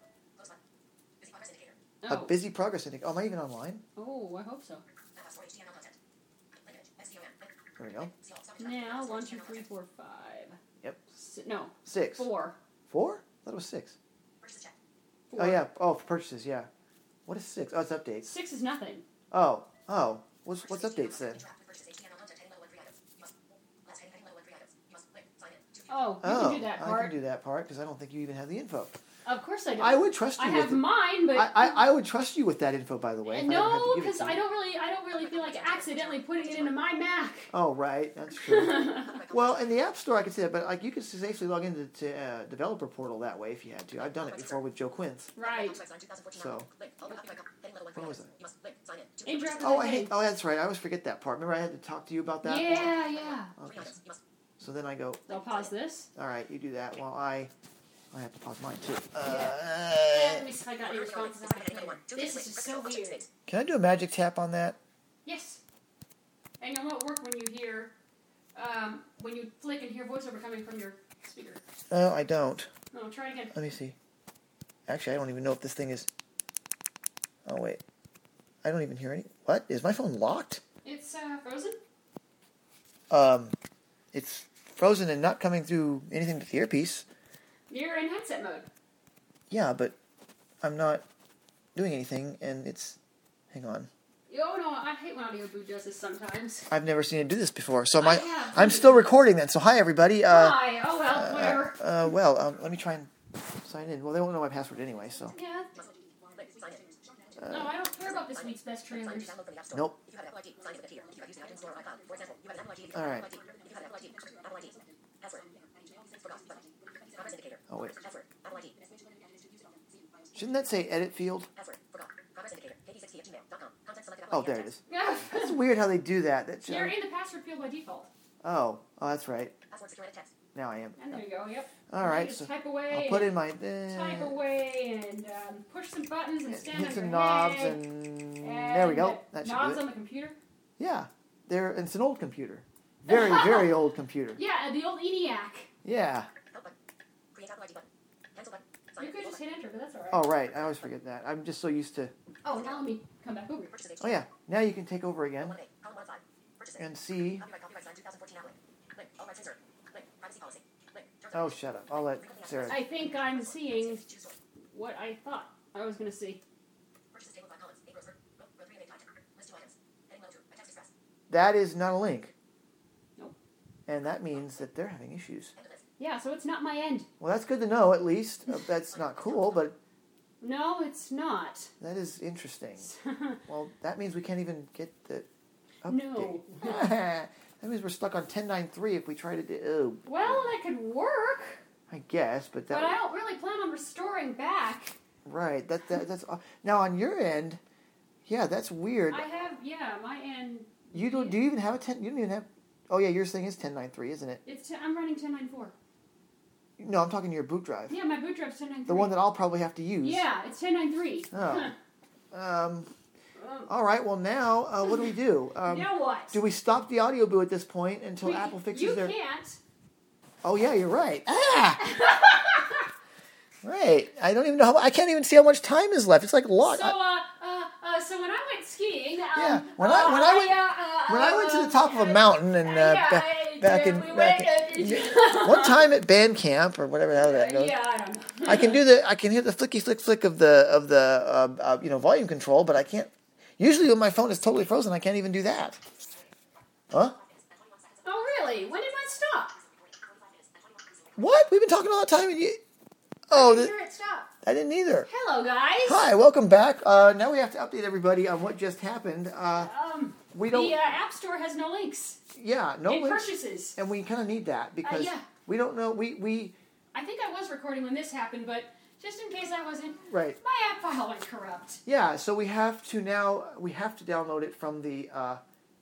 Speaker 1: A
Speaker 2: Oh.
Speaker 1: busy progress indicator. Oh, am I even online?
Speaker 2: Oh, I hope so.
Speaker 1: There we go.
Speaker 2: Now, one, two, three, four, five.
Speaker 1: Yep.
Speaker 2: S- no,
Speaker 1: Six.
Speaker 2: four.
Speaker 1: Four? I thought it was six.
Speaker 2: Four.
Speaker 1: Oh, yeah. Oh, for purchases, yeah. What is six? Oh, it's updates.
Speaker 2: Six is nothing.
Speaker 1: Oh, oh. What's, what's updates then?
Speaker 2: Oh, you
Speaker 1: Oh,
Speaker 2: can do that
Speaker 1: I
Speaker 2: part.
Speaker 1: can do that part because I don't think you even have the info.
Speaker 2: Of course I do.
Speaker 1: I would trust you
Speaker 2: I
Speaker 1: with
Speaker 2: have
Speaker 1: it.
Speaker 2: mine, but
Speaker 1: I, I, I would trust you with that info, by the way. if I didn't have to
Speaker 2: no,
Speaker 1: give it
Speaker 2: because
Speaker 1: to you.
Speaker 2: I don't really, I don't really feel like accidentally putting it into my Mac.
Speaker 1: Oh, right. That's true. Well, in the App Store, I could see that, but like you could safely log into to, uh, developer portal that way if you had to. I've done it before with Joe Quince.
Speaker 2: Right.
Speaker 1: So, what was that?
Speaker 2: Interactive
Speaker 1: Oh, I
Speaker 2: editing.
Speaker 1: hate, oh, that's right. I always forget that part. Remember, I had to talk to you about that.
Speaker 2: Yeah, yeah.
Speaker 1: Okay. So then I go.
Speaker 2: I'll pause this.
Speaker 1: All right, you do that while I. I have to pause mine too.
Speaker 2: Yeah,
Speaker 1: Uh,
Speaker 2: let me see if I got any responses. This is just so weird.
Speaker 1: can I do a magic tap on that?
Speaker 2: Yes. And you'll know it work when you hear, um, when you flick and hear voiceover coming from your speaker.
Speaker 1: No, I don't.
Speaker 2: No, try it again.
Speaker 1: Let me see. Actually, I don't even know if this thing is. Oh wait, I don't even hear any. What is my phone locked?
Speaker 2: It's uh, frozen.
Speaker 1: Um, it's frozen and not coming through anything but the earpiece.
Speaker 2: You're in headset mode.
Speaker 1: Yeah, but I'm not doing anything, and it's. Hang on.
Speaker 2: Oh no, I hate when Audio Boot does this sometimes.
Speaker 1: I've never seen it do this before, so
Speaker 2: I
Speaker 1: my
Speaker 2: have,
Speaker 1: I'm
Speaker 2: too.
Speaker 1: still recording then. So hi everybody. Uh,
Speaker 2: Hi. Oh well, whatever.
Speaker 1: Uh, well, um, let me try and sign in. Well, they won't know my password anyway, so.
Speaker 2: Yeah. No, I don't care about this week's best trailers.
Speaker 1: Nope. All right. Oh wait. Shouldn't that say edit field? Oh, there it is. It's weird how they do that. That's,
Speaker 2: You're in the password field by default.
Speaker 1: oh, oh, that's right. Now I am.
Speaker 2: And there you go. Yep.
Speaker 1: All right,
Speaker 2: You just
Speaker 1: so
Speaker 2: type away.
Speaker 1: I'll put
Speaker 2: and
Speaker 1: in my uh,
Speaker 2: type away and um, push some buttons and stand
Speaker 1: hit
Speaker 2: on
Speaker 1: some
Speaker 2: your
Speaker 1: knobs
Speaker 2: head.
Speaker 1: and there we go. That should
Speaker 2: knobs
Speaker 1: do it.
Speaker 2: on the computer.
Speaker 1: Yeah, there. It's an old computer. Very, very old computer.
Speaker 2: Yeah, the old ENIAC.
Speaker 1: Yeah.
Speaker 2: You could just hit enter, but that's alright.
Speaker 1: Oh right, I always forget that. I'm just so used to.
Speaker 2: Oh, now let me come back over.
Speaker 1: Oh yeah, now you can take over again and see. Oh, shut up! I'll let Sarah.
Speaker 2: I think I'm seeing what I thought I was going to see.
Speaker 1: That is not a link.
Speaker 2: Nope.
Speaker 1: And that means that they're having issues.
Speaker 2: Yeah, so it's not my end.
Speaker 1: Well, that's good to know, at least. Uh, that's not cool, but
Speaker 2: No, it's not.
Speaker 1: that is interesting. Well, that means we can't even get the update.
Speaker 2: No.
Speaker 1: That means we're stuck on ten nine three if we try to do... Oh,
Speaker 2: Well, that could work,
Speaker 1: I guess, but that...
Speaker 2: but I don't really plan on restoring back.
Speaker 1: Right, that, that that's... Uh, now, on your end, yeah, that's weird.
Speaker 2: I have, yeah, my end.
Speaker 1: You don't... Do you even have a ten... You don't even have... Oh, yeah, your thing is ten nine three, isn't it?
Speaker 2: It's t- I'm running ten ninety-four.
Speaker 1: No, I'm talking to your boot drive.
Speaker 2: Yeah, my boot drive's ten ninety-three.
Speaker 1: The one that I'll probably have to use.
Speaker 2: Yeah, it's ten ninety-three.
Speaker 1: Oh. Um...
Speaker 2: Um,
Speaker 1: All right, well, now, uh, what do we do? Um,
Speaker 2: now what?
Speaker 1: Do we stop the audio boo at this point until
Speaker 2: We-
Speaker 1: Apple fixes
Speaker 2: you
Speaker 1: their...
Speaker 2: can't.
Speaker 1: Oh, yeah, you're right. Ah! Right. I don't even know how... I can't even see how much time is left. It's like a lot.
Speaker 2: So,
Speaker 1: I-
Speaker 2: uh, uh, uh, so when I went skiing, um,
Speaker 1: Yeah, when I- when I went-
Speaker 2: uh, uh,
Speaker 1: when I went to the
Speaker 2: uh,
Speaker 1: top of a mountain and... Uh,
Speaker 2: yeah,
Speaker 1: ba-
Speaker 2: I-
Speaker 1: back in...
Speaker 2: we
Speaker 1: Back
Speaker 2: went,
Speaker 1: in
Speaker 2: uh,
Speaker 1: one time at band camp, or whatever the hell that goes.
Speaker 2: Yeah, I don't know.
Speaker 1: I can do the... I can hit the flicky flick flick of the, of the uh, uh, you know, volume control, but I can't... Usually when my phone is totally frozen, I can't even do that. Huh?
Speaker 2: Oh, really? When did mine stop?
Speaker 1: What? We've been talking all the time and you... Oh,
Speaker 2: I
Speaker 1: the,
Speaker 2: didn't hear it stop.
Speaker 1: I didn't either.
Speaker 2: Hello, guys.
Speaker 1: Hi, welcome back. Uh, now we have to update everybody on what just happened. Uh,
Speaker 2: Um,
Speaker 1: we don't...
Speaker 2: the uh, App Store has no links.
Speaker 1: yeah, no
Speaker 2: it
Speaker 1: links.
Speaker 2: purchases.
Speaker 1: And we kind of need that because
Speaker 2: Uh, yeah.
Speaker 1: we don't know... We, we...
Speaker 2: I think I was recording when this happened, but just in case I wasn't,
Speaker 1: Right.
Speaker 2: my app file went corrupt.
Speaker 1: Yeah, so we have to now... We have to download it from the... Uh,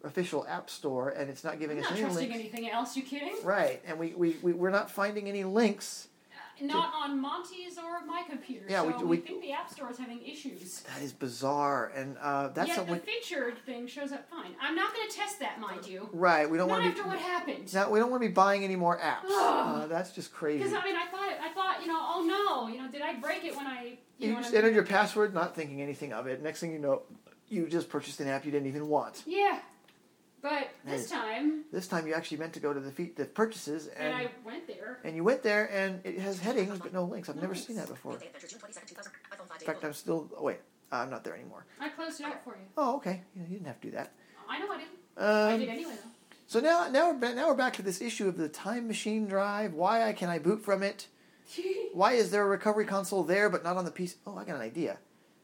Speaker 1: official app store, and it's not giving
Speaker 2: I'm
Speaker 1: us
Speaker 2: not
Speaker 1: any
Speaker 2: trusting
Speaker 1: links.
Speaker 2: anything else. You kidding?
Speaker 1: Right, and we, we, we, we're not finding any links.
Speaker 2: Not on Monty's or my computer.
Speaker 1: Yeah,
Speaker 2: so
Speaker 1: we-
Speaker 2: we,
Speaker 1: we-
Speaker 2: think the App Store is having issues.
Speaker 1: That is bizarre, and uh, that's
Speaker 2: Yet
Speaker 1: something.
Speaker 2: the featured thing shows up fine. I'm not going to test that, mind you.
Speaker 1: Right, we don't
Speaker 2: Not
Speaker 1: want to
Speaker 2: after
Speaker 1: be.
Speaker 2: what happened.
Speaker 1: Now, we don't want to be buying any more apps.
Speaker 2: Ugh.
Speaker 1: uh, that's just crazy.
Speaker 2: Because I mean, I thought, I thought, you know, oh no, you know, did I break it when I, you,
Speaker 1: You
Speaker 2: know,
Speaker 1: just
Speaker 2: when I-
Speaker 1: entered your password, not thinking anything of it. Next thing you know, you just purchased an app you didn't even want.
Speaker 2: Yeah, but this
Speaker 1: Hey.
Speaker 2: time,
Speaker 1: This time you actually meant to go to the feet the purchases,
Speaker 2: and
Speaker 1: and
Speaker 2: I went there.
Speaker 1: and you went there, and it has headings but no links. I've never
Speaker 2: Nice.
Speaker 1: seen that before.
Speaker 5: Day Adventure, June twenty-second, two thousand. iPhone five
Speaker 1: In fact, I'm still. Oh, wait, uh, I'm not there anymore.
Speaker 2: I closed it out for you.
Speaker 1: Oh, okay. You, you didn't have to do that.
Speaker 2: I know I didn't. I did
Speaker 1: Um,
Speaker 2: anyway though.
Speaker 1: so now, now we're ba- now we're back to this issue of the Time Machine drive. Why I can I boot from it? Why is there a recovery console there but not on the P C? Oh, I got an idea.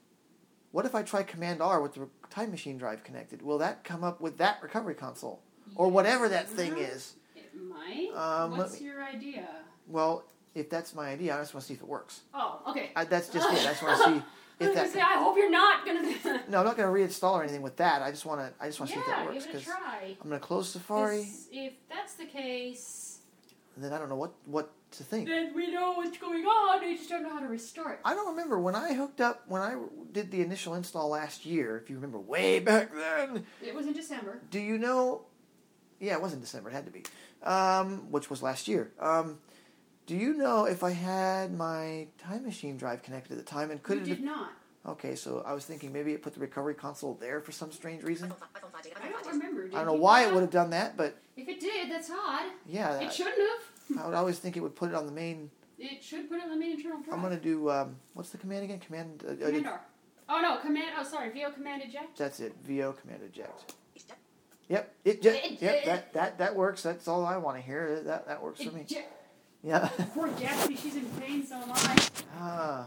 Speaker 1: What if I try Command R with the Time Machine drive connected? Will that come up with that recovery console? Or whatever that thing
Speaker 2: Yeah.
Speaker 1: is.
Speaker 2: It might.
Speaker 1: Um, let
Speaker 2: What's
Speaker 1: me-
Speaker 2: your idea?
Speaker 1: Well, if that's my idea, I just want to see if it works.
Speaker 2: Oh, okay.
Speaker 1: I, that's just it. I just want to see
Speaker 2: I was
Speaker 1: if
Speaker 2: gonna
Speaker 1: that.
Speaker 2: say, I hope you're not gonna.
Speaker 1: No, I'm not going to reinstall or anything with that. I just want to. I just want to see if that
Speaker 2: yeah,
Speaker 1: works.
Speaker 2: give it a try.
Speaker 1: I'm going to close Safari,
Speaker 2: 'Cause if that's the case,
Speaker 1: and then I don't know what what to think.
Speaker 2: then we know what's going on. I just don't know how to restart.
Speaker 1: I don't remember when I hooked up when I did the initial install last year. If you remember, way back then.
Speaker 2: It was in December.
Speaker 1: Do you know? Yeah, it was in December. It had to be, um, which was last year. Um, do you know if I had my Time Machine drive connected at the time, and could
Speaker 2: you
Speaker 1: it?
Speaker 2: did
Speaker 1: have-
Speaker 2: not.
Speaker 1: Okay, so I was thinking maybe it put the recovery console there for some strange reason.
Speaker 5: iPhone five, iPhone five, date,
Speaker 2: I
Speaker 5: iPhone
Speaker 2: don't
Speaker 5: five,
Speaker 2: remember. Did
Speaker 1: I don't know
Speaker 2: you
Speaker 1: why
Speaker 2: not?
Speaker 1: it would have done that, but
Speaker 2: If it did, that's odd.
Speaker 1: yeah,
Speaker 2: It
Speaker 1: I,
Speaker 2: shouldn't have.
Speaker 1: I would always think it would put it on the main.
Speaker 2: It should put it on the main internal drive.
Speaker 1: I'm gonna do um, what's the command again? Command. Uh, uh,
Speaker 2: Command R. Oh no, command. Oh sorry, V O command eject.
Speaker 1: That's it. V O command eject.
Speaker 5: Eject.
Speaker 1: Yep, it just,
Speaker 2: It-
Speaker 1: yep,
Speaker 2: it-
Speaker 1: that, that, that works. That's all I want to hear. That that works for me.
Speaker 2: Eject.
Speaker 1: Yeah.
Speaker 2: Poor Gatsby, she's in pain, so am I.
Speaker 1: Ah.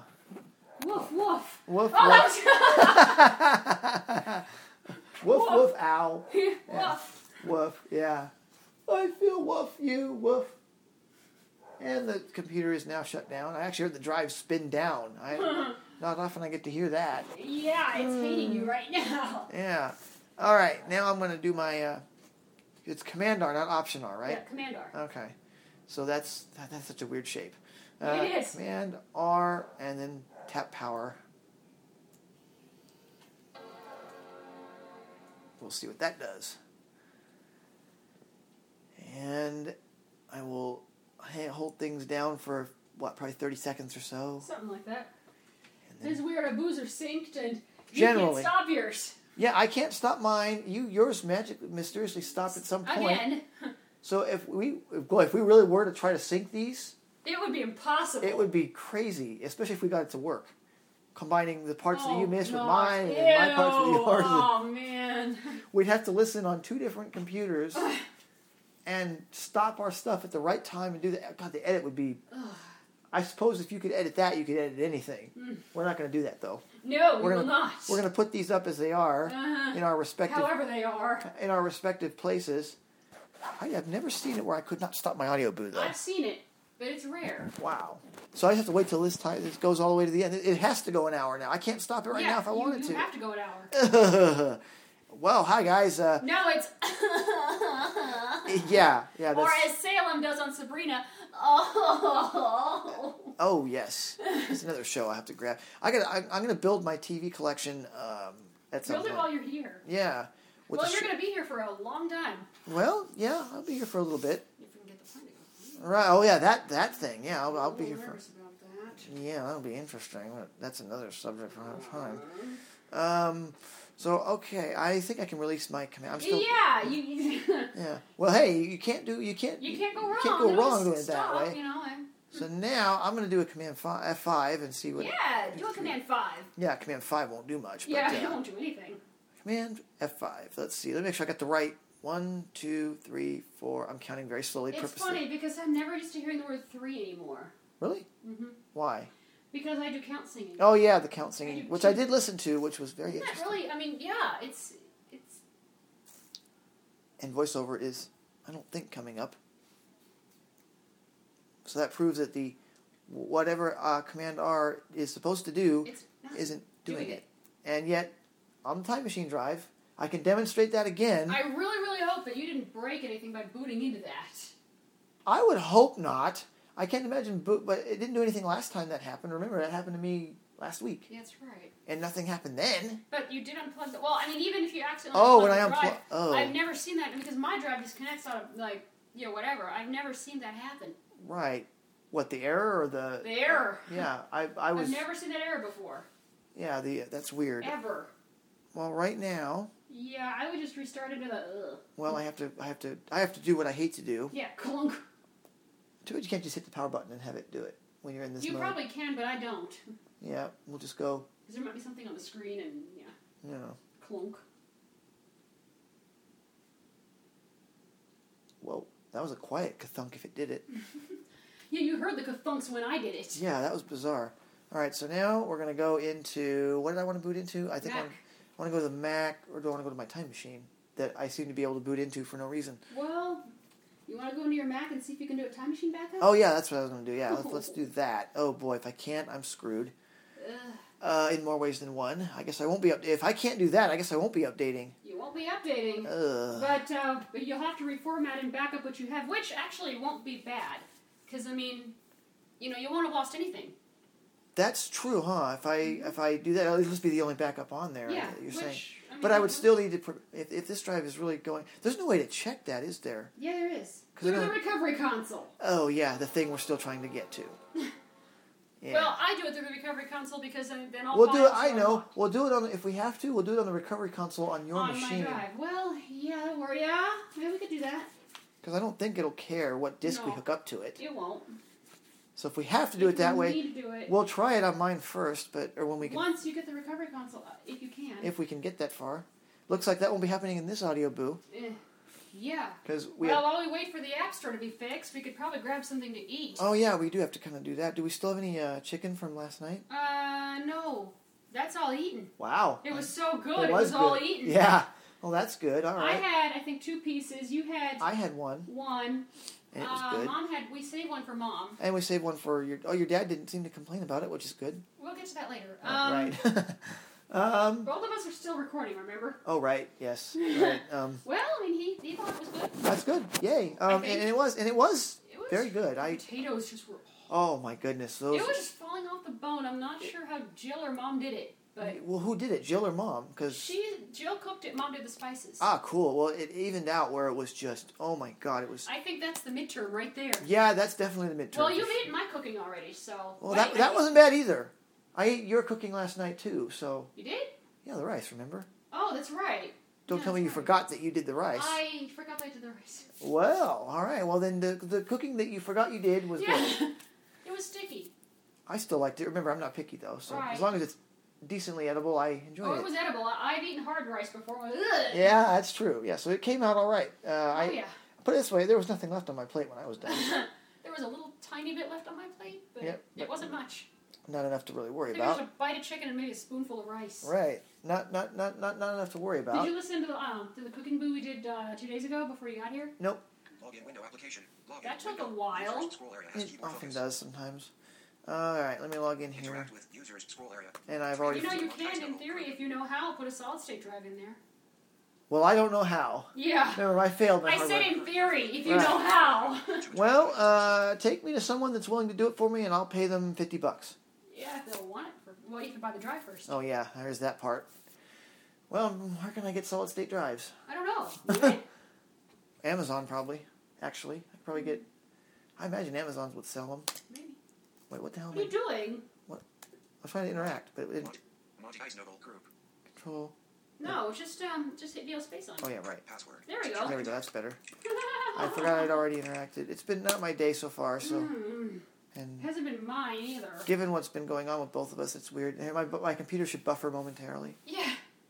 Speaker 2: Woof woof.
Speaker 1: Woof
Speaker 2: Oh,
Speaker 1: woof.
Speaker 2: that
Speaker 1: Woof
Speaker 2: Woof.
Speaker 1: woof ow.
Speaker 2: was woof.
Speaker 1: Woof, yeah. I feel woof you, woof. And the computer is now shut down. I actually heard the drive spin down. I not often I get to hear that.
Speaker 2: Yeah, it's hating you right now.
Speaker 1: Yeah. All right, now I'm going to do my uh it's Command R, not Option R, right?
Speaker 2: Yeah, command R.
Speaker 1: Okay. So that's that, that's such a weird shape.
Speaker 2: It is.
Speaker 1: Command R and then tap power. We'll see what that does. And I will ha- hold things down for what, probably thirty seconds or so.
Speaker 2: Something like that.
Speaker 1: And then,
Speaker 2: This weird booze are synced and you
Speaker 1: Generally.
Speaker 2: can't stop yours.
Speaker 1: yeah, I can't stop mine. You yours magically mysteriously stopped at some point.
Speaker 2: Again.
Speaker 1: So if we if, boy, if we really were to try to sync these,
Speaker 2: It would be impossible.
Speaker 1: it would be crazy, especially if we got it to work. Combining the parts that you missed with
Speaker 2: gosh.
Speaker 1: mine and then my parts with
Speaker 2: Ew.
Speaker 1: yours.
Speaker 2: Oh, man.
Speaker 1: We'd have to listen on two different computers and stop our stuff at the right time and do that. God, the edit would be. I suppose if you could edit that, you could edit anything. We're not going to do that though.
Speaker 2: No, we
Speaker 1: We're
Speaker 2: will
Speaker 1: gonna
Speaker 2: not.
Speaker 1: we're going to put these up as they are
Speaker 2: Uh-huh.
Speaker 1: in our respective
Speaker 2: However they are.
Speaker 1: in our respective places. I have never seen it where I could not stop my audio boo though.
Speaker 2: I've seen it, but it's rare.
Speaker 1: Wow. So I just have to wait till this time. This goes all the way to the end. It, it has to go an hour now. I can't stop it right
Speaker 2: yeah,
Speaker 1: now if I
Speaker 2: you,
Speaker 1: wanted
Speaker 2: you
Speaker 1: to.
Speaker 2: have to go an hour.
Speaker 1: Well, hi guys. Uh,
Speaker 2: No, it's.
Speaker 1: yeah, yeah.
Speaker 2: Or
Speaker 1: That's,
Speaker 2: as Salem does on Sabrina. Oh.
Speaker 1: oh yes, that's another show I have to grab. I got. I'm, I'm going to build my T V collection um, at some
Speaker 2: Build it
Speaker 1: point.
Speaker 2: while you're here.
Speaker 1: Yeah. With
Speaker 2: Well,
Speaker 1: the
Speaker 2: you're
Speaker 1: sh-
Speaker 2: going to be here for a long time.
Speaker 1: well, yeah. I'll be here for a little bit.
Speaker 2: If we can get the plane to go.
Speaker 1: Right. Oh yeah, that that thing. Yeah, I'll, I'll
Speaker 2: I'm a
Speaker 1: be here
Speaker 2: little
Speaker 1: for.
Speaker 2: nervous about that.
Speaker 1: Yeah, that'll be interesting. But that's another subject for another time. Um. So okay, I think I can release my command. I'm still.
Speaker 2: Yeah, you, you,
Speaker 1: Yeah. Well, hey, you can't do. You can't.
Speaker 2: you can't go wrong.
Speaker 1: You can't go
Speaker 2: It'll
Speaker 1: wrong
Speaker 2: just
Speaker 1: doing it
Speaker 2: stop,
Speaker 1: that way.
Speaker 2: You know, and,
Speaker 1: So now I'm going to do a command fi- F five and see what.
Speaker 2: yeah, do a command five.
Speaker 1: Yeah, command five won't do much. But,
Speaker 2: Yeah,
Speaker 1: uh,
Speaker 2: it won't do anything.
Speaker 1: Command F five. Let's see. Let me make sure I got the right one, two, three, four. I'm counting very slowly,
Speaker 2: It's
Speaker 1: purposely.
Speaker 2: funny because I'm never used to hearing the word three anymore.
Speaker 1: Really?
Speaker 2: Mm-hmm.
Speaker 1: Why?
Speaker 2: Because I do count singing.
Speaker 1: Oh yeah, the count
Speaker 2: I
Speaker 1: singing,
Speaker 2: do
Speaker 1: which
Speaker 2: too.
Speaker 1: I did listen to, which was very
Speaker 2: Isn't that
Speaker 1: interesting.
Speaker 2: really? I mean, yeah, it's it's.
Speaker 1: And voiceover is, I don't think, coming up. So that proves that the whatever uh, Command R is supposed to do
Speaker 2: It's not
Speaker 1: isn't doing,
Speaker 2: doing
Speaker 1: it.
Speaker 2: it.
Speaker 1: And yet, on the Time Machine drive, I can demonstrate that again.
Speaker 2: I really, really hope that you didn't break anything by booting into that.
Speaker 1: I would hope not. I can't imagine, boot, but it didn't do anything last time that happened. Remember, that happened to me last week.
Speaker 2: Yeah, that's right.
Speaker 1: And nothing happened then.
Speaker 2: But you did unplug the... Well, I mean, even if you accidentally
Speaker 1: Oh,
Speaker 2: unplug
Speaker 1: when I
Speaker 2: the
Speaker 1: unplug...
Speaker 2: drive,
Speaker 1: Oh.
Speaker 2: I've never seen that, because my drive disconnects out of, like, you know, whatever. I've never seen that happen.
Speaker 1: Right. What, the error or the...
Speaker 2: The error.
Speaker 1: Yeah, I, I was...
Speaker 2: I've never seen that error before.
Speaker 1: Yeah, the that's weird.
Speaker 2: Ever.
Speaker 1: Well, right now...
Speaker 2: Yeah, I would just restart into the... Ugh.
Speaker 1: Well, I have to, I have to, I have to do what I hate to do.
Speaker 2: Yeah, clunk.
Speaker 1: Too bad you can't just hit the power button and have it do it when you're in this
Speaker 2: You
Speaker 1: mode.
Speaker 2: probably can, but I don't.
Speaker 1: Yeah, we'll just go,
Speaker 2: Because there might be something on the screen and, yeah,
Speaker 1: you know...
Speaker 2: clunk.
Speaker 1: Whoa, that was a quiet kathunk if it did it.
Speaker 2: Yeah, you heard the kathunks when I did it.
Speaker 1: Yeah, that was bizarre. All right, so now we're going to go into... What did I want to boot into? I think
Speaker 2: Mac.
Speaker 1: I'm, I want to go to the Mac, or do I want to go to my time machine that I seem to be able to boot into for no reason?
Speaker 2: Well, you want to go into your Mac and see if you can do a time machine backup?
Speaker 1: Oh, yeah, that's what I was going to do. Yeah, let's, let's do that. Oh, boy, if I can't, I'm screwed.
Speaker 2: Ugh.
Speaker 1: Uh, in more ways than one. I guess I won't be up. If I can't do that, I guess I won't be updating.
Speaker 2: You won't be updating.
Speaker 1: Ugh.
Speaker 2: But, uh, but you'll have to reformat and back up what you have, which actually won't be bad. Because, I mean, you know, you won't have lost anything.
Speaker 1: That's true, huh? If I if I do that, it'll just be the only backup on there.
Speaker 2: Yeah,
Speaker 1: You're
Speaker 2: which,
Speaker 1: saying.
Speaker 2: I mean,
Speaker 1: But I would
Speaker 2: that-
Speaker 1: still need to. pr- If if this drive is really going, there's no way to check that, is there?
Speaker 2: Yeah, there is.
Speaker 1: 'Cause I
Speaker 2: Through the
Speaker 1: don't-
Speaker 2: recovery console.
Speaker 1: Oh yeah, the thing we're still trying to get to. Yeah.
Speaker 2: Well, I do it through the recovery console because then, then I'll
Speaker 1: we'll do it.
Speaker 2: files
Speaker 1: I
Speaker 2: are
Speaker 1: know.
Speaker 2: unlocked
Speaker 1: We'll do it on. If we have to, we'll do it on the recovery console on your
Speaker 2: on
Speaker 1: machine.
Speaker 2: my drive. Well, yeah, or yeah, yeah, we could do that.
Speaker 1: Because I don't think it'll care what disk we
Speaker 2: No.
Speaker 1: hook up to it.
Speaker 2: It won't.
Speaker 1: So if we have to do
Speaker 2: If
Speaker 1: it that
Speaker 2: you
Speaker 1: way,
Speaker 2: need to do it.
Speaker 1: we'll try it on mine first. But or when we can,
Speaker 2: Once you get the recovery console, uh, if you can.
Speaker 1: if we can get that far. Looks like that won't be happening in this audio boo.
Speaker 2: Eh, yeah.
Speaker 1: Because we.
Speaker 2: Well,
Speaker 1: have,
Speaker 2: while we wait for the App Store to be fixed, we could probably grab something to eat.
Speaker 1: oh yeah, we do have to kind of do that. Do we still have any uh, chicken from last night?
Speaker 2: Uh, no. That's all eaten.
Speaker 1: Wow.
Speaker 2: It was so good.
Speaker 1: It
Speaker 2: It
Speaker 1: was
Speaker 2: was, all
Speaker 1: good.
Speaker 2: eaten.
Speaker 1: Yeah. Well, that's good. All
Speaker 2: I
Speaker 1: right.
Speaker 2: had, I think, two pieces. You had
Speaker 1: I had one,
Speaker 2: one.
Speaker 1: and it was
Speaker 2: uh,
Speaker 1: good.
Speaker 2: Mom had, we saved one for Mom.
Speaker 1: And we saved one for your. Oh, your dad didn't seem to complain about it, which is good.
Speaker 2: We'll get to that later.
Speaker 1: Oh,
Speaker 2: Um,
Speaker 1: right. um.
Speaker 2: Both of us are still recording, remember?
Speaker 1: Oh, right. Yes. Right. Um.
Speaker 2: Well, I mean, he, he thought it was good.
Speaker 1: That's good. Yay. Um. And,
Speaker 2: think-
Speaker 1: and it was. And it was
Speaker 2: It was
Speaker 1: very good. I.
Speaker 2: potatoes just were.
Speaker 1: Oh my goodness. Those.
Speaker 2: It was just falling off the bone. I'm not sure how Jill or Mom did it, but
Speaker 1: Well, who did it? Jill or Mom? Because.
Speaker 2: she Jill cooked it. Mom did the spices.
Speaker 1: Ah, cool. Well, it evened out where it was just. Oh my God! It was.
Speaker 2: I think that's the midterm right there.
Speaker 1: Yeah, that's definitely the midterm.
Speaker 2: Well,
Speaker 1: for
Speaker 2: you've
Speaker 1: sure.
Speaker 2: eaten my cooking already, so.
Speaker 1: Well,
Speaker 2: Wait,
Speaker 1: that
Speaker 2: I
Speaker 1: that
Speaker 2: think-
Speaker 1: wasn't bad either. I ate your cooking last night too. So
Speaker 2: You did?
Speaker 1: yeah, the rice. Remember?
Speaker 2: Oh, that's right.
Speaker 1: Don't
Speaker 2: Yeah,
Speaker 1: tell me you
Speaker 2: that's right.
Speaker 1: forgot that you did the rice.
Speaker 2: I forgot I did the rice.
Speaker 1: Well, all right. Well, then the the cooking that you forgot you did was good.
Speaker 2: Yeah. It was sticky.
Speaker 1: I still liked it. Remember, I'm not picky though, so
Speaker 2: Right.
Speaker 1: as long as it's decently edible, I enjoy
Speaker 2: Oh,
Speaker 1: it.
Speaker 2: it was edible. I- I've eaten hard rice before. Ugh.
Speaker 1: Yeah, that's true. Yeah, so it came out all right. Uh,
Speaker 2: Oh,
Speaker 1: I
Speaker 2: yeah.
Speaker 1: put it this way: there was nothing left on my plate when I was done.
Speaker 2: There was a little tiny bit left on my plate, but
Speaker 1: Yep,
Speaker 2: it
Speaker 1: but-
Speaker 2: wasn't much.
Speaker 1: Not enough to really worry
Speaker 2: I think it was
Speaker 1: about.
Speaker 2: a bite of chicken and maybe a spoonful of rice.
Speaker 1: Right. Not not not not not enough to worry
Speaker 2: Did
Speaker 1: about.
Speaker 2: you listen to the um, to the cooking boo we did uh, two days ago before you got here?
Speaker 1: Nope.
Speaker 3: Login window application. Login
Speaker 2: That took
Speaker 3: window.
Speaker 2: a while.
Speaker 3: Users scroll area has
Speaker 1: It
Speaker 3: keyboard
Speaker 1: often
Speaker 3: focus.
Speaker 1: does sometimes. All right, let me log in here,
Speaker 3: Interact with users scroll area.
Speaker 1: and I've already.
Speaker 2: You know, you can, in theory, if you know how, put a solid state drive in there.
Speaker 1: Well, I don't know how.
Speaker 2: Yeah.
Speaker 1: Remember, I failed my
Speaker 2: I
Speaker 1: hardware.
Speaker 2: said in theory, if you
Speaker 1: Right.
Speaker 2: know how.
Speaker 1: Well, uh, take me to someone that's willing to do it for me, and I'll pay them fifty bucks.
Speaker 2: Yeah, if they'll want it. For, well, you have to buy the drive first.
Speaker 1: Oh yeah, there's that part. Well, where can I get solid state drives?
Speaker 2: I don't know. Right?
Speaker 1: Amazon probably. Actually, I could probably get. I imagine Amazon would sell them.
Speaker 2: Maybe.
Speaker 1: Wait, what the hell?
Speaker 2: What
Speaker 1: Am
Speaker 2: are
Speaker 1: I,
Speaker 2: you doing?
Speaker 1: I was trying to interact, but it didn't
Speaker 3: Monty Eisnogel group.
Speaker 1: control.
Speaker 2: No, just um, just hit V L space on.
Speaker 1: Oh yeah, right.
Speaker 3: Password.
Speaker 2: There we go.
Speaker 1: There we go. That's better. I forgot I'd already interacted. It's been not my day so far, so
Speaker 2: Mm,
Speaker 1: and
Speaker 2: hasn't been mine either.
Speaker 1: given what's been going on with both of us, it's weird. My my computer should buffer momentarily.
Speaker 2: Yeah.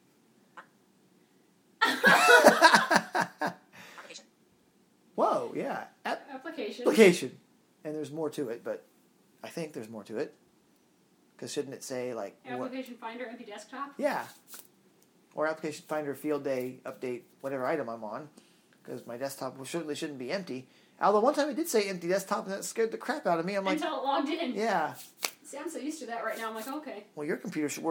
Speaker 5: Application.
Speaker 1: Whoa, yeah, App-
Speaker 2: Application.
Speaker 1: application, and there's more to it, but I think there's more to it. Because shouldn't it say like what?
Speaker 2: Application Finder, empty desktop.
Speaker 1: Yeah. Or application finder field day update whatever item I'm on, because my desktop will certainly shouldn't be empty. Although one time it did say empty desktop, and that scared the crap out of me. I'm like,
Speaker 2: Until it logged in.
Speaker 1: yeah.
Speaker 2: See, I'm so used to that right now. I'm like, okay.
Speaker 1: Well, your computer should work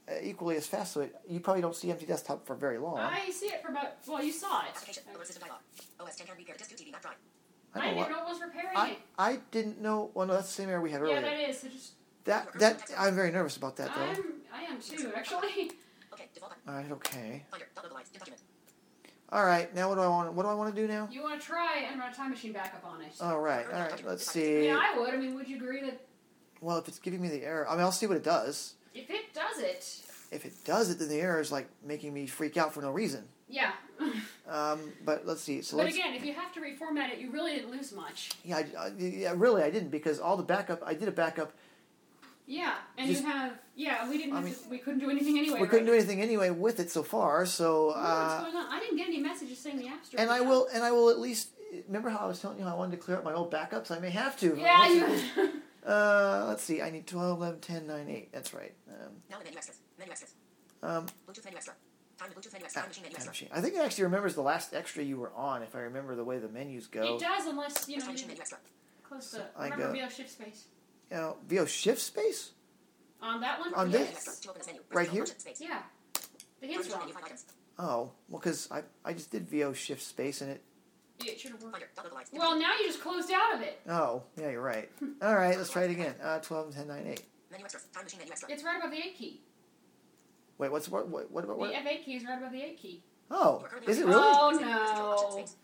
Speaker 1: uh, equally as fast. So it, you probably don't see empty desktop for very long.
Speaker 2: I see it for about. Well, you saw it.
Speaker 5: Application. Alert system dialog. O S ten can repair disk to T V, not drive.
Speaker 2: I,
Speaker 1: know
Speaker 2: didn't
Speaker 1: what-
Speaker 2: know it was repairing
Speaker 1: I,
Speaker 2: it.
Speaker 1: I didn't know. Well, no, that's the same error we had earlier.
Speaker 2: Yeah, that is. So just.
Speaker 1: That that I'm very nervous about that though.
Speaker 2: I'm. I am too, actually.
Speaker 5: Okay, default button.
Speaker 1: All right, okay.
Speaker 5: Finder. Download the lines. Dim document.
Speaker 1: All right, now what do I want? What do I want to do now?
Speaker 2: You want to try and run a time machine backup on it?
Speaker 1: All right, all right. Let's
Speaker 2: I
Speaker 1: see.
Speaker 2: mean, I would. I mean, would you agree that
Speaker 1: Well, if it's giving me the error, I mean, I'll see what it does.
Speaker 2: if it does it,
Speaker 1: If it does it, then the error is like making me freak out for no reason.
Speaker 2: yeah.
Speaker 1: Um, but let's see. So
Speaker 2: but
Speaker 1: let's.
Speaker 2: again, if you have to reformat it, you really didn't lose much.
Speaker 1: Yeah, I, I- yeah, really, I didn't because all the backup. I did a backup.
Speaker 2: Yeah, and
Speaker 1: Just-
Speaker 2: you have. Yeah, we didn't.
Speaker 1: I
Speaker 2: Have
Speaker 1: mean-
Speaker 2: to, we couldn't do anything anyway.
Speaker 1: We couldn't do
Speaker 2: right?
Speaker 1: anything anyway with it so far. So.
Speaker 2: What's
Speaker 1: Uh,
Speaker 2: going on? I didn't get any messages saying the app store.
Speaker 1: and
Speaker 2: was
Speaker 1: I
Speaker 2: down.
Speaker 1: will. And I will at least. Remember how I was telling you how I wanted to clear up my old backups? I may have to.
Speaker 2: Yeah, you.
Speaker 1: Uh, let's see. I need twelve, eleven, ten, nine, eight. That's right. Um,
Speaker 5: Now the menu extras. Menu extras.
Speaker 1: um,
Speaker 5: Bluetooth menu extra. Time to Bluetooth menu extra.
Speaker 1: ah,
Speaker 5: Time machine menu
Speaker 1: time
Speaker 5: extra.
Speaker 1: machine. I think it actually remembers the last extra you were on, if I remember the way the menus go.
Speaker 2: It does, unless you know
Speaker 5: Time
Speaker 2: you
Speaker 5: machine menu extra.
Speaker 2: close
Speaker 1: So
Speaker 2: to.
Speaker 1: I
Speaker 2: Remember
Speaker 1: go-
Speaker 2: V O shift space
Speaker 1: You know, V O shift space?
Speaker 2: on that one.
Speaker 1: On
Speaker 5: Menu
Speaker 1: this?
Speaker 5: extra. To open this menu.
Speaker 1: Right
Speaker 5: Press
Speaker 1: here?
Speaker 5: Option space.
Speaker 2: Yeah, the
Speaker 5: Time
Speaker 2: hint's
Speaker 5: machine
Speaker 2: wrong.
Speaker 5: menu five items.
Speaker 1: Oh, well, because I, I just did V O shift space and it.
Speaker 2: It should have worked.
Speaker 5: Finder. Download the lines. Dim
Speaker 2: Well,
Speaker 5: document.
Speaker 2: now you just closed out of it.
Speaker 1: Oh, yeah, you're right. All right, let's try it again. Uh, twelve, ten, nine, eight.
Speaker 5: Menu extras. Time machine menu extra.
Speaker 2: It's right above the eight key.
Speaker 1: Wait, what's what? What? What about
Speaker 2: The
Speaker 1: what?
Speaker 2: F eight key is right above the eight key.
Speaker 1: Oh, is it really?
Speaker 2: Oh
Speaker 5: Option
Speaker 2: no!
Speaker 5: space.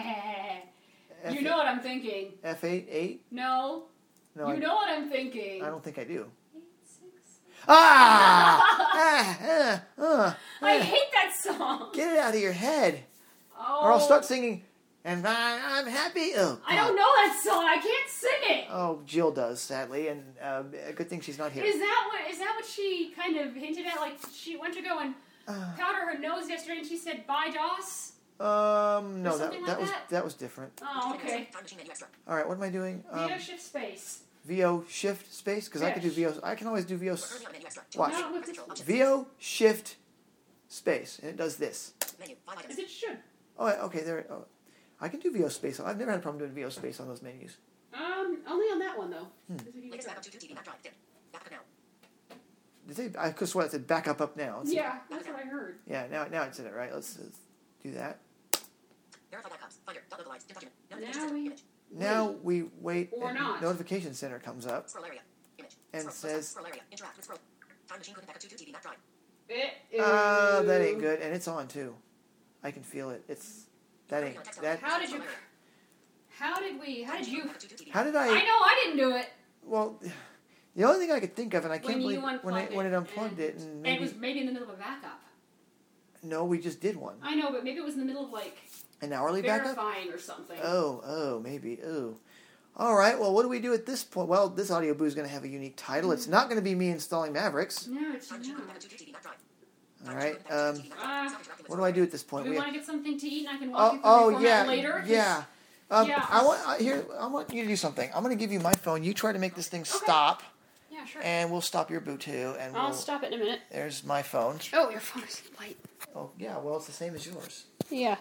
Speaker 1: F
Speaker 2: You know what I'm thinking.
Speaker 1: F eight, eight?
Speaker 2: No,
Speaker 1: No,
Speaker 2: you
Speaker 1: I,
Speaker 2: know what I'm thinking.
Speaker 1: I don't think I do.
Speaker 2: Eight, six.
Speaker 1: Ah! ah, ah, ah,
Speaker 2: I
Speaker 1: ah.
Speaker 2: hate that song.
Speaker 1: Get it out of your head,
Speaker 2: Oh,
Speaker 1: or I'll start singing. And I, I'm happy. Oh,
Speaker 2: I don't
Speaker 1: God.
Speaker 2: know that song. I can't sing it.
Speaker 1: Oh, Jill does, sadly, and uh, a good thing she's not here.
Speaker 2: Is that what? Is that what she kind of hinted at? Like she went to go and
Speaker 1: Uh,
Speaker 2: powder her nose yesterday, and she said, "Bye, Doss."
Speaker 1: um, no,
Speaker 2: Or
Speaker 1: that
Speaker 2: something
Speaker 1: that
Speaker 2: like
Speaker 1: was
Speaker 2: that?
Speaker 1: that was different.
Speaker 2: Oh, okay.
Speaker 5: Time machine menu extra.
Speaker 1: All right, what am I doing?
Speaker 2: V
Speaker 1: Um,
Speaker 2: O shift space.
Speaker 1: V O shift space because I could do
Speaker 2: Yes.
Speaker 1: V O. I can always do V O.
Speaker 5: We're currently on menu extra.
Speaker 1: Watch.
Speaker 2: No, with
Speaker 5: Control option.
Speaker 1: V O shift space, and it does this.
Speaker 5: Menu. Five items.
Speaker 2: As it should.
Speaker 1: Oh, okay, there. Oh, I can do V O space. I've never had a problem doing V O space on those menus.
Speaker 2: Um, only on that one though.
Speaker 1: Hmm.
Speaker 2: Is if you
Speaker 5: Latest
Speaker 2: get
Speaker 5: backup to T V. Not drive. Dim. Backup now.
Speaker 1: Did they? I could swear it said back up up now.
Speaker 2: that.
Speaker 1: Let's see.
Speaker 2: Yeah, that's what I heard.
Speaker 1: Yeah. Now, now it said it right. Let's, let's do that.
Speaker 5: Verify backups. Finder. Download the lines. Dim document.
Speaker 2: Now
Speaker 5: Notification center.
Speaker 2: we-
Speaker 5: Image.
Speaker 1: Now we wait.
Speaker 2: Or
Speaker 1: and
Speaker 2: not.
Speaker 1: Notification center comes up.
Speaker 5: Scroll area. Image.
Speaker 1: And
Speaker 5: scroll,
Speaker 1: says-
Speaker 5: Scroll area. Interact with scroll. Time machine couldn't backup to T V. Not drive.
Speaker 2: Eh,
Speaker 1: Uh, that ain't
Speaker 2: ew.
Speaker 1: good, and it's on too. I can feel it. It's that ain't that.
Speaker 2: How did you? How did we? How did you?
Speaker 5: Backup to T V.
Speaker 1: How did
Speaker 2: I
Speaker 1: I?
Speaker 2: know I didn't do it.
Speaker 1: Well, the only thing I could think of, and I can't
Speaker 2: When
Speaker 1: believe
Speaker 2: you unplugged
Speaker 1: when I
Speaker 2: it
Speaker 1: when it unplugged
Speaker 2: and,
Speaker 1: it, and
Speaker 2: and
Speaker 1: maybe
Speaker 2: it was maybe in the middle of a backup.
Speaker 1: no, we just did one.
Speaker 2: I know, but maybe it was in the middle of like
Speaker 1: An hourly backup.
Speaker 2: verifying or something.
Speaker 1: Oh, oh, maybe. Oh. All right. Well, what do we do at this point? Well, this audio boo is going to have a unique title. It's not going to be me installing Mavericks.
Speaker 2: No, it's
Speaker 5: Time
Speaker 2: not.
Speaker 5: machine couldn't backup to T V. Not drive.
Speaker 1: All right. Um,
Speaker 2: Uh,
Speaker 1: what do I do at this
Speaker 2: Do
Speaker 1: point?
Speaker 2: we
Speaker 1: We
Speaker 2: want to get something to eat, and I can walk
Speaker 1: oh,
Speaker 2: you through
Speaker 1: oh
Speaker 2: the format
Speaker 1: yeah,
Speaker 2: later? 'Cause-
Speaker 1: yeah. Um,
Speaker 2: Yeah.
Speaker 1: I want I, here. I want you to do something. I'm going to give you my phone. You try to make this thing stop,
Speaker 2: Yeah, sure.
Speaker 1: and we'll stop your boo too. And
Speaker 2: I'll
Speaker 1: we'll,
Speaker 2: stop it in a minute.
Speaker 1: there's my phone.
Speaker 2: Oh, your phone is light.
Speaker 1: Oh yeah. Well, it's the same as yours.
Speaker 2: Yeah.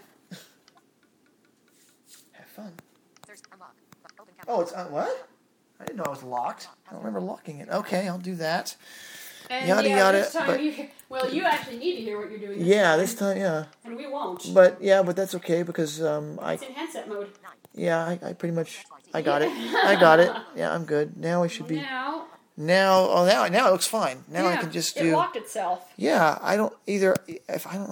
Speaker 1: Have fun.
Speaker 5: There's unlock. Open camera.
Speaker 1: Oh, it's uh, what? I didn't know I was locked. I don't remember locking it. Okay, I'll do that.
Speaker 2: And
Speaker 1: Yada,
Speaker 2: yeah,
Speaker 1: yada,
Speaker 2: This time
Speaker 1: but-
Speaker 2: you, well, you actually need to hear what you're doing. This
Speaker 1: Yeah,
Speaker 2: time,
Speaker 1: this time, yeah.
Speaker 2: And we won't.
Speaker 1: But yeah, but that's okay because um, I
Speaker 2: It's in handset mode.
Speaker 1: yeah, I, I pretty much I got it. I got it. Yeah, I'm good. Now I should be
Speaker 2: Now,
Speaker 1: now. Oh, now now it looks fine. Now I
Speaker 2: yeah,
Speaker 1: can just
Speaker 2: it
Speaker 1: do.
Speaker 2: locked itself.
Speaker 1: Yeah, I don't either. If I don't.